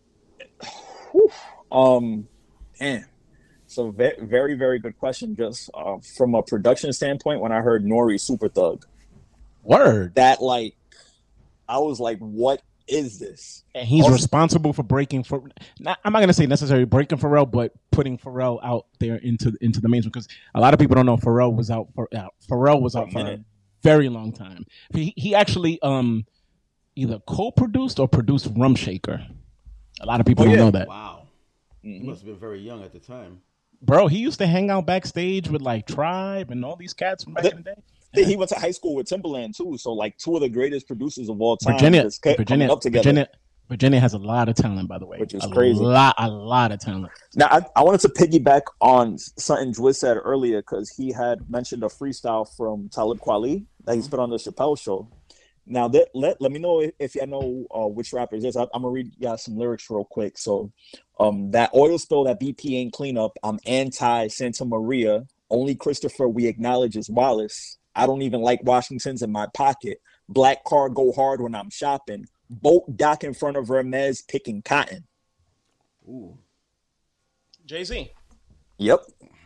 Speaker 4: Um, man, so ve- very, very good question. Just uh, from a production standpoint, when I heard Nori Super Thug,
Speaker 3: Word.
Speaker 4: that like, I was like, "What is this?"
Speaker 3: And he's
Speaker 4: Also-
Speaker 3: responsible for breaking for. Not, I'm not gonna say necessarily breaking Pharrell, but putting Pharrell out there into into the mainstream because a lot of people don't know Pharrell was out for out. Pharrell was out
Speaker 4: a
Speaker 3: for a
Speaker 4: minute.
Speaker 3: very long time. He he actually um either co-produced or produced Rum Shaker. A lot of people
Speaker 4: Oh,
Speaker 3: don't
Speaker 4: yeah.
Speaker 3: know that,
Speaker 2: Wow. He must have been very young at the time.
Speaker 3: bro. He used to hang out backstage with like Tribe and all these cats from back in the day.
Speaker 4: He went to high school with Timberland too, so like two of the greatest producers of all time.
Speaker 3: Virginia,
Speaker 4: just kept
Speaker 3: Virginia,
Speaker 4: coming up together.
Speaker 3: Virginia, Virginia has a lot of talent, by the way.
Speaker 4: Which is
Speaker 3: a
Speaker 4: crazy.
Speaker 3: Lot, a lot of talent.
Speaker 4: Now, I, I wanted to piggyback on something Dwiz said earlier because he had mentioned a freestyle from Talib Kweli that he spit on the Chappelle Show. Now, that, let let me know if, if you know uh, which rappers it is. I, I'm gonna read y'all some lyrics real quick. So, um, that oil spill that B P ain't clean up. I'm anti Santa Maria. Only Christopher we acknowledge is Wallace. I don't even like Washingtons in my pocket. Black car go hard when I'm shopping. Boat dock in front of Hermes picking cotton.
Speaker 2: Ooh.
Speaker 3: Jay-Z.
Speaker 4: Yep.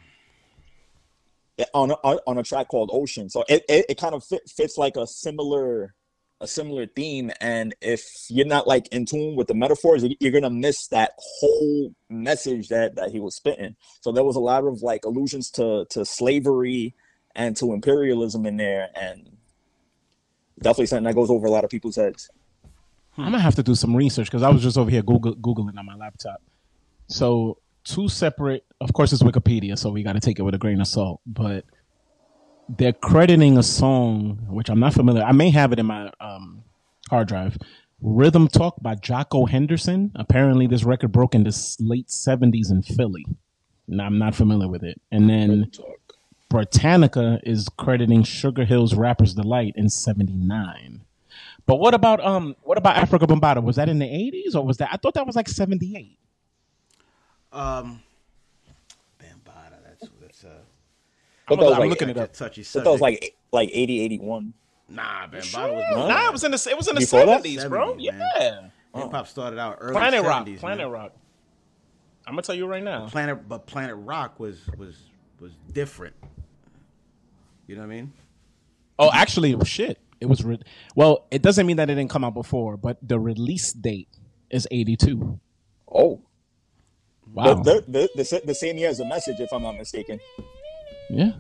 Speaker 4: Yeah, on a, on a track called Ocean, so it, it, it kind of fit, fits like a similar a similar theme. And if you're not like in tune with the metaphors, you're gonna miss that whole message that that he was spitting. So there was a lot of like allusions to to slavery and to imperialism in there, and definitely something that goes over a lot of people's heads.
Speaker 3: I'm gonna have to do some research because I was just over here Google googling on my laptop. So two separate, of course, it's Wikipedia, so we got to take it with a grain of salt. But they're crediting a song which I'm not familiar. I may have it in my um, hard drive. Rhythm Talk by Jocko Henderson. Apparently, this record broke in the late seventies in Philly. And I'm not familiar with it. And then Britannica is crediting Sugar Hill's Rapper's Delight in seventy-nine. But what about um what about Africa Bambaataa? Was that in the eighties or was that? I thought that was like seventy-eight.
Speaker 2: Um, Bambaataa. That's that's uh.
Speaker 4: But
Speaker 3: I'm,
Speaker 4: that was
Speaker 3: I'm
Speaker 4: like-
Speaker 3: looking it up.
Speaker 2: Touchy
Speaker 4: But
Speaker 2: subject.
Speaker 4: that was like like eighty, eighty-one.
Speaker 2: Nah, Bambaataa was
Speaker 4: Huh?
Speaker 3: Nah, it was in the it was in the
Speaker 4: Before that?
Speaker 3: seventies, bro.
Speaker 2: seventies, man.
Speaker 3: Yeah.
Speaker 2: Hip hop started out early
Speaker 3: Planet Rock.
Speaker 2: seventies,
Speaker 3: Planet
Speaker 2: man.
Speaker 3: Rock. I'm gonna tell you right now.
Speaker 2: Planet, but Planet Rock was was was different. You know what I mean?
Speaker 3: Oh, actually, shit. It was re- well. It doesn't mean that it didn't come out before, but the release date is eighty-two.
Speaker 4: Oh,
Speaker 3: Wow.
Speaker 4: the, the, the, the, the same year as The Message, if I'm not mistaken.
Speaker 3: Yeah.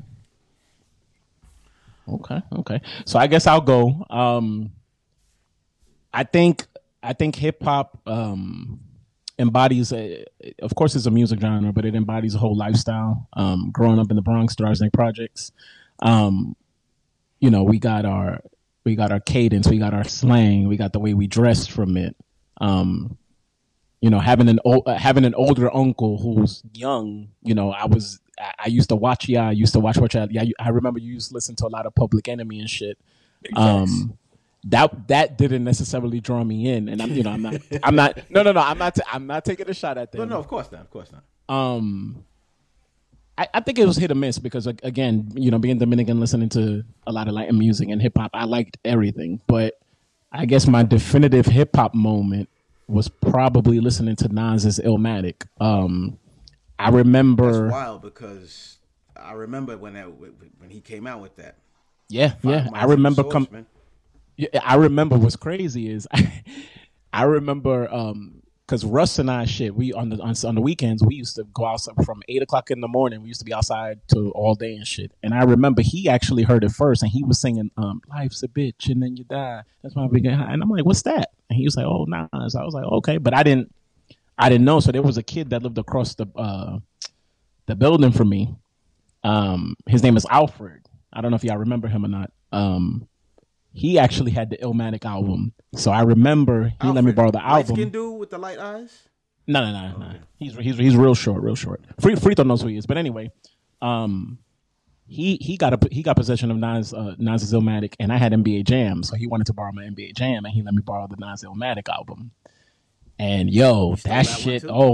Speaker 3: Okay. Okay. So I guess I'll go. Um, I think I think hip hop um, embodies, a, of course, it's a music genre, but it embodies a whole lifestyle. Um, growing up in the Bronx, Stars Neck Projects, um, you know, we got our we got our cadence, we got our slang, we got the way we dressed from it. Um, you know, having an old, uh, having an older uncle who's young, you know, I was, I, I used to watch, yeah, I used to watch, watch, yeah, I remember you used to listen to a lot of Public Enemy and shit. Um, that, that didn't necessarily draw me in. And I'm, you know, I'm not, I'm not, no, no, no, I'm not, t- I'm not taking a shot at them.
Speaker 2: No, no, of course not, of course not.
Speaker 3: Um, I, I think it was hit or miss because, like, again, you know, being Dominican, listening to a lot of Latin music and hip hop, I liked everything, but I guess my definitive hip hop moment was probably listening to Nas's Illmatic. Um, I remember.
Speaker 2: That's wild because I remember when that when he came out with that.
Speaker 3: Yeah, Five yeah. I remember come. Yeah, I remember what's crazy is I, I remember um because Russ and I shit we on the on, on the weekends we used to go outside from eight o'clock in the morning. We used to be outside till all day and shit. And I remember he actually heard it first and he was singing um "Life's a Bitch and Then You Die." That's why we get high. And I'm like, what's that? And he was like, oh, nah. So I was like, okay, but I didn't I didn't know. So there was a kid that lived across the uh the building from me. Um, his name is Alfred. I don't know if y'all remember him or not. Um. He actually had the Illmatic album, so I remember he Alfred, let me borrow the album.
Speaker 2: Light skin dude with the light eyes?
Speaker 3: No, no, no, no. He's he's he's real short, real short. Free Frito knows who he is, but anyway, um, he he got a he got possession of Nas uh, Nas's Illmatic, and I had N B A Jam, so he wanted to borrow my N B A Jam, and he let me borrow the Nas Illmatic album. And yo, that, that shit, oh,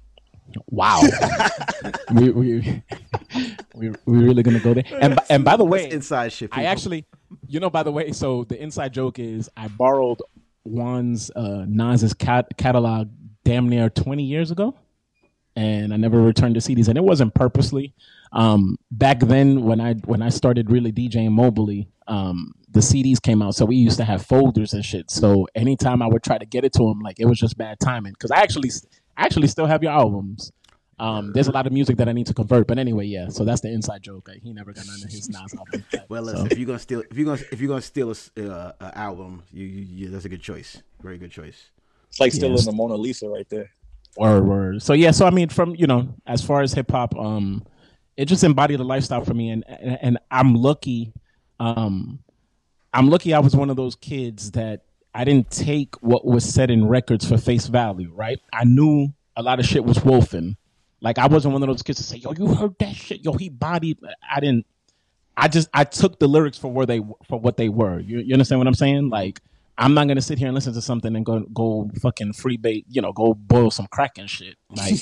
Speaker 3: wow, we we we we really gonna go there. And and by the way,
Speaker 2: That's inside shit. People.
Speaker 3: I actually. You know, by the way, so the inside joke is I borrowed Juan's uh, Nas's cat- catalog damn near twenty years ago, and I never returned the C Ds, and it wasn't purposely. Um, back then, when I when I started really DJing mobily, um, the C Ds came out, so we used to have folders and shit. So anytime I would try to get it to him, like it was just bad timing because I actually I actually still have your albums. Um, there's a lot of music that I need to convert, but anyway, yeah. So that's the inside joke. Like, he never got none of his Nas album.
Speaker 2: Well, listen,
Speaker 3: so.
Speaker 2: if you're gonna steal, if you're gonna, if you're gonna steal a uh, a album, you, you, you, that's a good choice. Very good choice.
Speaker 4: It's like stealing
Speaker 3: yes.
Speaker 4: the Mona Lisa right there.
Speaker 3: Word, word. So yeah. So I mean, from you know, as far as hip hop, um, it just embodied a lifestyle for me, and and, and I'm lucky. Um, I'm lucky. I was one of those kids that I didn't take what was said in records for face value. Right? I knew a lot of shit was woven. Like, I wasn't one of those kids to say, yo, you heard that shit? Yo, he bodied. I didn't. I just, I took the lyrics for where they, for what they were. You, you understand what I'm saying? Like, I'm not going to sit here and listen to something and go, go fucking free bait, you know, go boil some crack and shit. Like,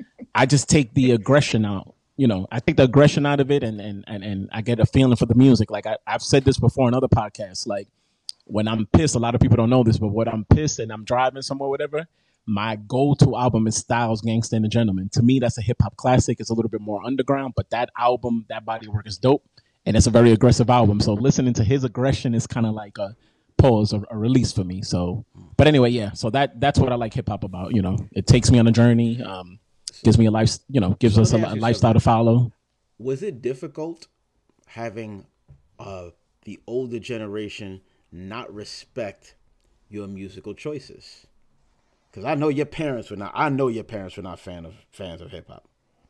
Speaker 3: I just take the aggression out. You know, I take the aggression out of it and, and, and, and I get a feeling for the music. Like, I, I've said this before in other podcasts. Like, when I'm pissed, a lot of people don't know this, but when I'm pissed and I'm driving somewhere, whatever, my go-to album is Styles, Gangsta and the Gentleman. To me, that's a hip-hop classic. It's a little bit more underground, but that album, that body of work is dope, and it's a very aggressive album. So listening to his aggression is kind of like a pause, a, a release for me. So, but anyway, yeah. So that that's what I like hip-hop about. You know, it takes me on a journey, um, gives me a life, you know, gives so us a, a lifestyle to follow.
Speaker 2: Was it difficult having uh, the older generation not respect your musical choices? Because I know your parents were not. I know your parents were not fan of fans of hip hop.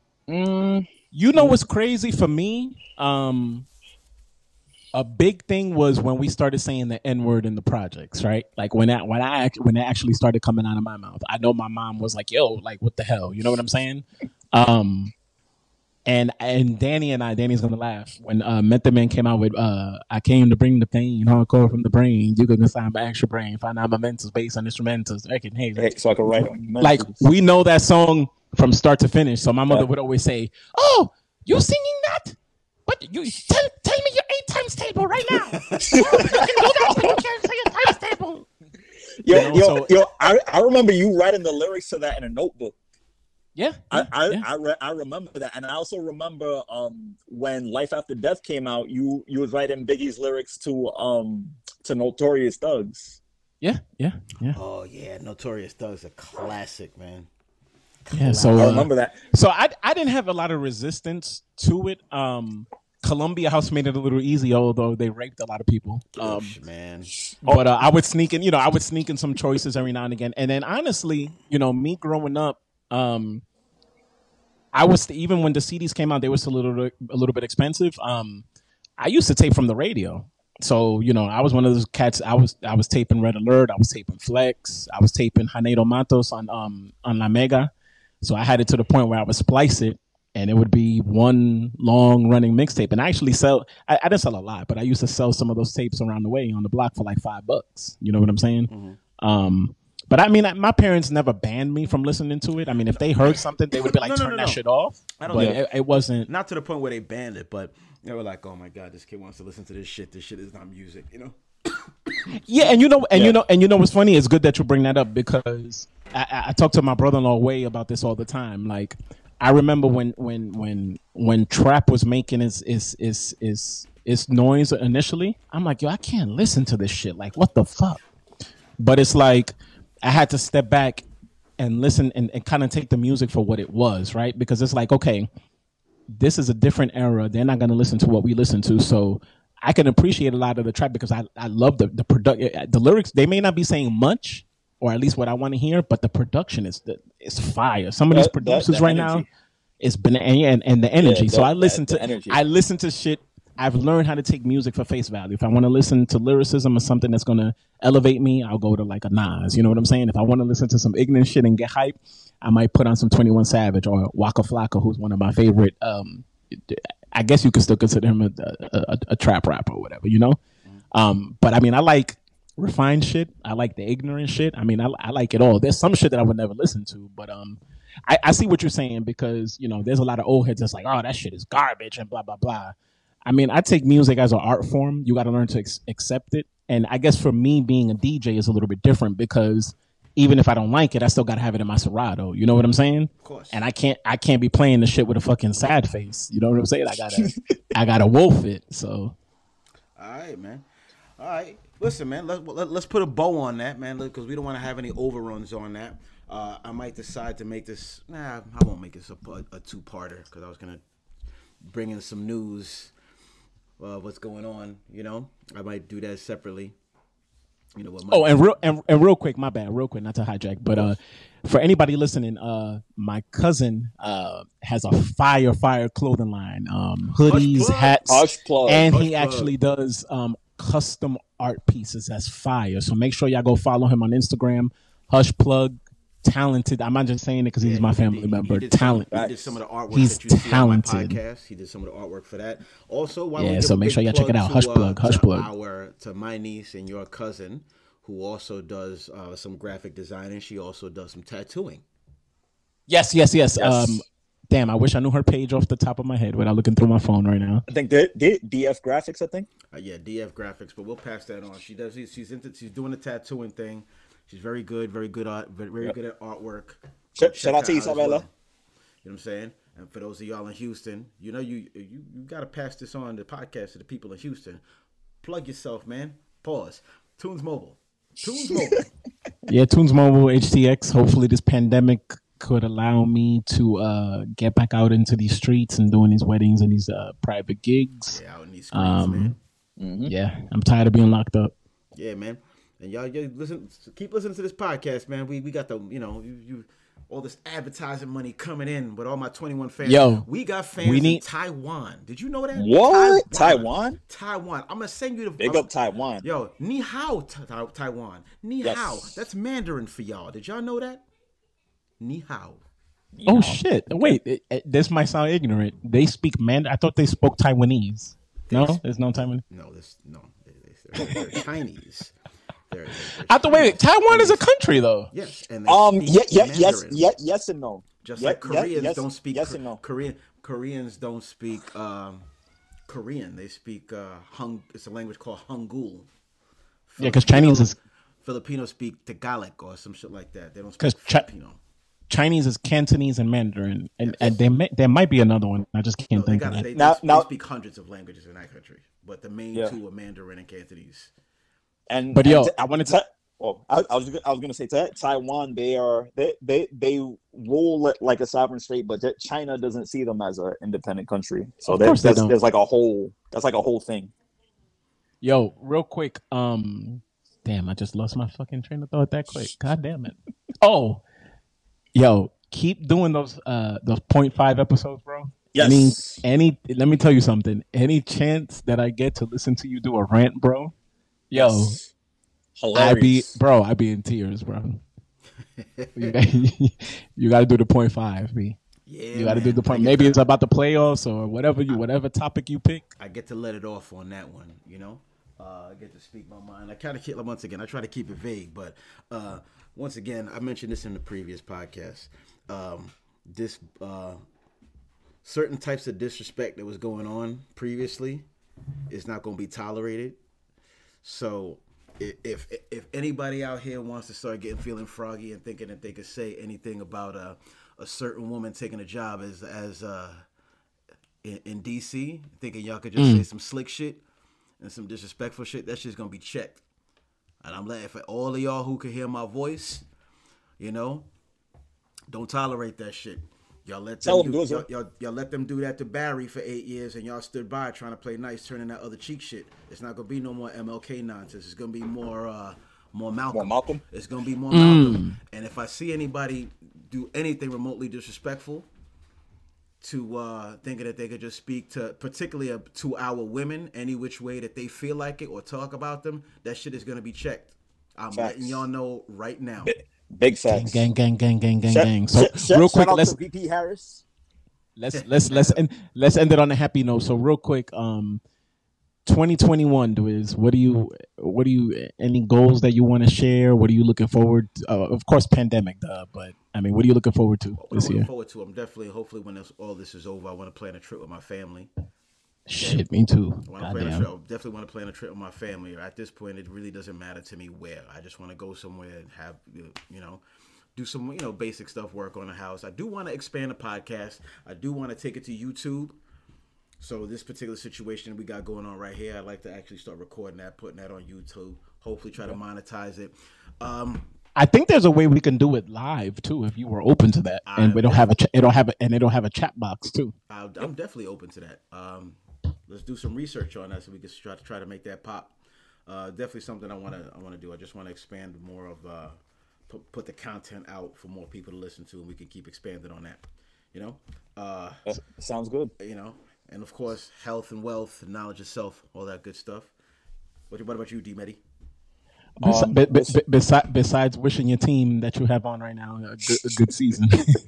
Speaker 3: Mm, you know what's crazy for me? Um, a big thing was when we started saying the N word in the projects, right? Like when that when I when it actually started coming out of my mouth. I know my mom was like, "Yo, like what the hell?" You know what I'm saying? Um, and and Danny and I, Danny's gonna laugh when uh, Method Man came out with uh, "I came to bring the pain, hardcore from the brain. You can sign my extra brain, find out my mentals based on instrumentals. I can hey,
Speaker 4: hey so I can write on
Speaker 3: like we know that song from start to finish. So my mother yeah. would always say, "Oh, you singing that? But you tell tell me your eight times table right now. Oh, you can do that, but you can't say your times table."
Speaker 4: Yo, you know, yo, so, yo! I, I remember you writing the lyrics to that in a notebook.
Speaker 3: Yeah,
Speaker 4: I I
Speaker 3: yeah.
Speaker 4: I, re- I remember that, and I also remember um when Life After Death came out, you you was writing Biggie's lyrics to um to Notorious Thugs.
Speaker 3: Yeah, yeah, yeah.
Speaker 2: Oh yeah, Notorious Thugs, a classic, man.
Speaker 3: Yeah, so
Speaker 4: I
Speaker 3: uh,
Speaker 4: remember that.
Speaker 3: So I I didn't have a lot of resistance to it. Um, Columbia House made it a little easy, although they raped a lot of people. Um,
Speaker 2: Gosh, man.
Speaker 3: But uh, I would sneak in, you know, I would sneak in some choices every now and again. And then honestly, you know, me growing up, um, I was even when the C Ds came out, they were still a little a little bit expensive. Um, I used to tape from the radio. So, you know, I was one of those cats. I was I was taping Red Alert. I was taping Flex. I was taping Janeiro Matos on um on La Mega. So I had it to the point where I would splice it, and it would be one long running mixtape. And I actually sell. I, I didn't sell a lot, but I used to sell some of those tapes around the way on the block for like five bucks. You know what I'm saying? Mm-hmm. Um, but I mean, my parents never banned me from listening to it. I mean, if they heard something, they would be like, no, no, "Turn no, no. that shit off." I don't. But it, it wasn't
Speaker 2: not to the point where they banned it, but they were like, "Oh my god, this kid wants to listen to this shit. This shit is not music," you know.
Speaker 3: Yeah, and you know, and
Speaker 4: Yeah.
Speaker 3: you know, and you know what's funny? It's good that you bring that up because I, I, I talk to my brother-in-law way about this all the time. Like, I remember when when when when trap was making its its its its, its noise initially. I'm like, yo, I can't listen to this shit. Like, what the fuck? But it's like I had to step back and listen and, and kind of take the music for what it was, right? Because it's like, okay, this is a different era. They're not going to listen to what we listen to, so I can appreciate a lot of the trap because I, I love the the product, the lyrics. They may not be saying much, or at least what I want to hear, but the production is the is fire. Some of these
Speaker 4: That- that-
Speaker 3: producers
Speaker 4: that
Speaker 3: right
Speaker 4: energy.
Speaker 3: now, it's been and and the energy.
Speaker 4: Yeah,
Speaker 3: so
Speaker 4: that-
Speaker 3: I listen
Speaker 4: that- the
Speaker 3: to
Speaker 4: energy.
Speaker 3: I listen to shit. I've learned how to take music for face value. If I want to listen to lyricism or something that's going to elevate me, I'll go to like a Nas. You know what I'm saying? If I want to listen to some ignorant shit and get hype, I might put on some twenty-one Savage or Waka Flocka, who's one of my favorite. Um, I guess you could still consider him a, a, a, a trap rapper or whatever, you know? Um, but I mean, I like refined shit. I like the ignorant shit. I mean, I, I like it all. There's some shit that I would never listen to, but um, I, I see what you're saying because, you know, there's a lot of old heads that's like, oh, that shit is garbage and blah, blah, blah. I mean, I take music as an art form. You got to learn to ex- accept it. And I guess for me, being a D J is a little bit different because even if I don't like it, I still got to have it in my Serato. You know what I'm saying?
Speaker 2: Of course.
Speaker 3: And I can't, I can't be playing the shit with a fucking sad face. You know what I'm saying? I gotta, I gotta wolf it. So.
Speaker 2: All right, man. All right. Listen, man, let, let, let's put a bow on that, man, because we don't want to have any overruns on that. Uh, I might decide to make this, nah, I won't make this a, a, a two-parter because I was going to bring in some news of what's going on, you know. I might do that separately. You know what?
Speaker 3: Oh, and real and, and real quick, my bad, real quick, not to hijack, but uh, for anybody listening, uh, my cousin uh has a fire, fire clothing line, um, hoodies,
Speaker 2: plug.
Speaker 3: hats,
Speaker 4: Hush plug.
Speaker 3: and
Speaker 2: Hush
Speaker 3: he
Speaker 2: plug.
Speaker 3: actually does um custom art pieces. That's fire. So make sure y'all go follow him on Instagram. Hush plug, talented. I'm not just saying it because he's
Speaker 2: Yeah,
Speaker 3: my
Speaker 2: he
Speaker 3: family
Speaker 2: did-
Speaker 3: member.
Speaker 2: He did, some,
Speaker 3: Talent.
Speaker 2: he did some of the artwork
Speaker 3: He's
Speaker 2: that you see on my
Speaker 3: talented.
Speaker 2: podcast. He did some of the artwork for that. Also, why
Speaker 3: Yeah,
Speaker 2: don't we give
Speaker 3: so
Speaker 2: a
Speaker 3: make
Speaker 2: big
Speaker 3: sure y'all check it
Speaker 2: plug
Speaker 3: out.
Speaker 2: to,
Speaker 3: Hush
Speaker 2: uh,
Speaker 3: plug, hush
Speaker 2: to
Speaker 3: plug.
Speaker 2: Our, to my niece and your cousin, who also does uh, some graphic designing. She also does some tattooing.
Speaker 3: Yes, yes, yes.
Speaker 4: Yes.
Speaker 3: Um, damn, I wish I knew her page off the top of my head without looking through my phone right now.
Speaker 4: I think they, they, D F Graphics, I think.
Speaker 2: Uh, yeah, D F Graphics, but we'll pass that on. She does. She's into. She's doing the tattooing thing. She's very good. Very good art. Very, very
Speaker 4: Yep.
Speaker 2: good at artwork.
Speaker 4: Shout-
Speaker 2: Check
Speaker 4: shout out
Speaker 2: her
Speaker 4: to
Speaker 2: as
Speaker 4: Isabella.
Speaker 2: well. You know what I'm saying? And for those of y'all in Houston, you know you you, you got to pass this on the podcast to the people in Houston. Plug yourself, man. Pause. Tunes Mobile. Tunes Mobile.
Speaker 3: Yeah, Tunes Mobile, H T X. Hopefully, this pandemic could allow me to uh, get back out into these streets and doing these weddings and these uh, private gigs.
Speaker 2: Yeah, out in these streets,
Speaker 3: Um,
Speaker 2: man.
Speaker 3: Yeah, I'm tired of being locked up.
Speaker 2: Yeah, man. And y'all, y'all listen. Keep listening to this podcast, man. We we got the you know you, you all this advertising money coming in with all my twenty-one fans.
Speaker 3: Yo,
Speaker 2: we got fans
Speaker 3: we
Speaker 2: in
Speaker 3: need-
Speaker 2: Taiwan. Did you know that?
Speaker 4: What? Taiwan?
Speaker 2: Taiwan. I'm gonna send you the
Speaker 4: Big
Speaker 2: I'm-
Speaker 4: up Taiwan.
Speaker 2: Yo, ni hao, ta- ta- Taiwan. Ni
Speaker 4: Yes.
Speaker 2: hao. That's Mandarin for y'all. Did y'all know that? Ni hao.
Speaker 3: Oh shit! Wait, it, it- this might sound ignorant. They speak Mand. I thought they spoke Taiwanese. No, there's no Taiwanese.
Speaker 2: No, this no. They, they, they're, they're Chinese. They're, they're, they're
Speaker 3: I thought. Wait,
Speaker 2: Chinese.
Speaker 3: Taiwan is a country though.
Speaker 2: Yes, and they
Speaker 4: Um.
Speaker 2: speak
Speaker 4: Yeah. Yeah. Yes.
Speaker 2: Mandarin.
Speaker 4: Yeah, yes and no.
Speaker 2: Just
Speaker 4: Yeah,
Speaker 2: like
Speaker 4: yeah,
Speaker 2: Koreans
Speaker 4: yes,
Speaker 2: don't speak
Speaker 4: Yes
Speaker 2: Kor-
Speaker 4: and no.
Speaker 2: Korean Koreans don't speak um, Korean. They speak uh, Hung. It's a language called Hangul.
Speaker 3: Yeah, because Chinese is
Speaker 2: Filipinos speak Tagalog or some shit like that. They don't
Speaker 3: 'Cause
Speaker 2: speak
Speaker 3: Chi-
Speaker 2: Filipino.
Speaker 3: Chinese is Cantonese and Mandarin, and, and there may, there might be another one. I just can't
Speaker 2: No, they
Speaker 3: think
Speaker 2: got
Speaker 3: of it.
Speaker 2: they,
Speaker 4: Now-
Speaker 2: they,
Speaker 4: now-
Speaker 2: they speak hundreds of languages in that country, but the main
Speaker 4: Yeah.
Speaker 2: two are Mandarin and Cantonese.
Speaker 4: And
Speaker 3: But
Speaker 4: and
Speaker 3: yo,
Speaker 4: t-
Speaker 3: I wanted to-
Speaker 4: Ta- Oh, I, I was I was gonna say Ta- Taiwan. They are they they they rule it like a sovereign state, but that China doesn't see them as an independent country. So
Speaker 3: Of
Speaker 4: there-
Speaker 3: course they
Speaker 4: that's,
Speaker 3: don't.
Speaker 4: there's like a whole that's like a whole thing.
Speaker 3: Yo, real quick. Um, damn, I just lost my fucking train of thought that quick. God damn it. Oh, yo, keep doing those uh those point five episodes, bro.
Speaker 4: Yes.
Speaker 3: Any, any. Let me tell you something. Any chance that I get to listen to you do a rant, bro? Yo, I be,
Speaker 4: Hilarious.
Speaker 3: bro. I be in tears, bro. you, got, you got to do the point five, B.
Speaker 2: Yeah,
Speaker 3: You got to do
Speaker 2: man.
Speaker 3: the
Speaker 2: I
Speaker 3: point.
Speaker 2: get
Speaker 3: Maybe
Speaker 2: to-
Speaker 3: it's about the playoffs or whatever you, whatever topic you pick.
Speaker 2: I get to let it off on that one, you know. Uh, I get to speak my mind. I kind of keep once again. I try to keep it vague, but uh, once again, I mentioned this in the previous podcast. Um, this uh, certain types of disrespect that was going on previously is not going to be tolerated. So if if anybody out here wants to start getting feeling froggy and thinking that they could say anything about a a certain woman taking a job as as uh in, in D C, thinking y'all could just mm. say some slick shit and some disrespectful shit, that shit's gonna be checked. And I'm letting for all of y'all who can hear my voice, you know, don't tolerate that shit. Y'all let them, do, y'all, y'all, y'all let them do that to Barry for eight years, and y'all stood by trying to play nice, turning that other cheek shit. It's not gonna be no more M L K nonsense. It's gonna be more, uh, more Malcolm.
Speaker 4: More Malcolm.
Speaker 2: It's gonna be more mm. Malcolm. And if I see anybody do anything remotely disrespectful to uh, thinking that they could just speak to, particularly uh, to our women, any which way that they feel like it or talk about them, that shit is gonna be checked. I'm facts. Letting y'all know right now.
Speaker 4: Big, big facts.
Speaker 3: Gang, gang, gang, gang, gang,
Speaker 4: Sh-
Speaker 3: gang. So
Speaker 4: sh-
Speaker 3: real
Speaker 4: sh-
Speaker 3: quick,
Speaker 4: shout
Speaker 3: let's
Speaker 4: out to V P Harris.
Speaker 3: Let's let's let's end let's end it on a happy note. So real quick, um, twenty twenty-one, Dwiz, what do you what do you any goals that you want to share? What are you looking forward to? Uh, of course, pandemic, duh, but I mean, what are you looking forward to
Speaker 2: what
Speaker 3: this
Speaker 2: I'm
Speaker 3: year?
Speaker 2: Looking forward to. I'm definitely, hopefully, when this, all this is over, I want to plan a trip with my family.
Speaker 3: Shit, okay. Me too.
Speaker 2: I want to plan a trip. I definitely want to plan a trip with my family. At this point, it really doesn't matter to me where. I just want to go somewhere and have, you know, do some, you know, basic stuff, work on the house. I do want to expand the podcast. I do want to take it to YouTube. So this particular situation we got going on right here, I'd like to actually start recording that, putting that on YouTube. Hopefully try to monetize it. Um,
Speaker 3: I think there's a way we can do it live too, if you were open to that, and we don't have a ch- it'll have a, and it'll have a chat box too.
Speaker 2: I'll, I'm definitely open to that. Um, let's do some research on that so we can try to try to make that pop. Uh, definitely something I want to I want to do. I just want to expand more of uh, put, put the content out for more people to listen to, and we can keep expanding on that. You know, uh,
Speaker 4: sounds good.
Speaker 2: You know, and of course, health and wealth, and knowledge of self, all that good stuff. What, what about you, D. Medi?
Speaker 3: Bes- um, be, be, be, besides, besides wishing your team that you have on right now a good, a good season.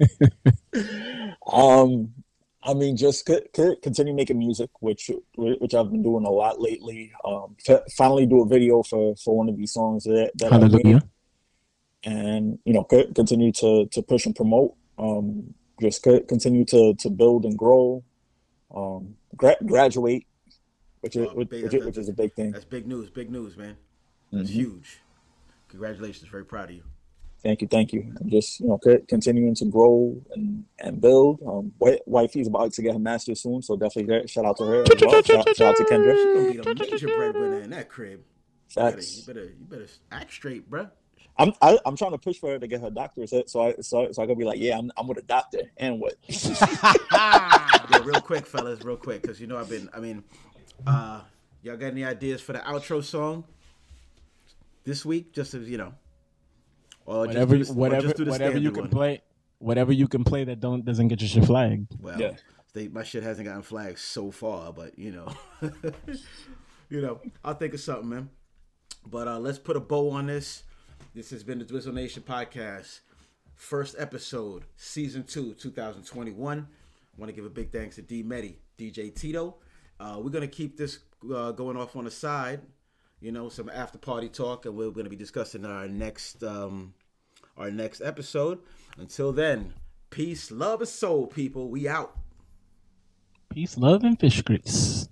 Speaker 4: um, I mean, just c- c- continue making music, which which I've been doing a lot lately. Um, f- finally do a video for, for one of these songs that, that I made, and you know, c- continue to to push and promote. Um, just c- continue to to build and grow. Um, gra- graduate, which is oh, which, which, which is a big thing.
Speaker 2: That's big news. Big news, man. That's mm-hmm. huge. Congratulations. Very proud of you.
Speaker 4: Thank you. Thank you. I'm just, you know, c- continuing to grow and, and build. Um, wifey's about to get her master's soon, so definitely shout out to her as well. Shout, shout out to Kendra.
Speaker 2: She's going to be the major breadwinner in that crib.
Speaker 4: Facts.
Speaker 2: You better, you better, you better act straight, bruh.
Speaker 4: I'm I, I'm trying to push for her to get her doctorate, so I so so I can be like, yeah, I'm I'm with a doctor, and what?
Speaker 2: Yeah, real quick, fellas, real quick, because you know I've been. I mean, uh, y'all got any ideas for the outro song this week? Just as you know,
Speaker 3: or whatever, just do the, whatever, just do the whatever you can one. play, whatever you can play that don't doesn't get your shit flagged.
Speaker 2: Well, yeah. they, my shit hasn't gotten flagged so far, but you know, you know, I'll think of something, man. But uh, let's put a bow on this. This has been the Dwizzle Nation podcast, first episode, season two, twenty twenty-one. I want to give a big thanks to D. Medi, D J Tito. Uh, we're going to keep this uh, going off on the side, you know, some after party talk, and we're going to be discussing our next um, our next episode. Until then, peace, love, and soul, people. We out.
Speaker 3: Peace, love, and fish grease.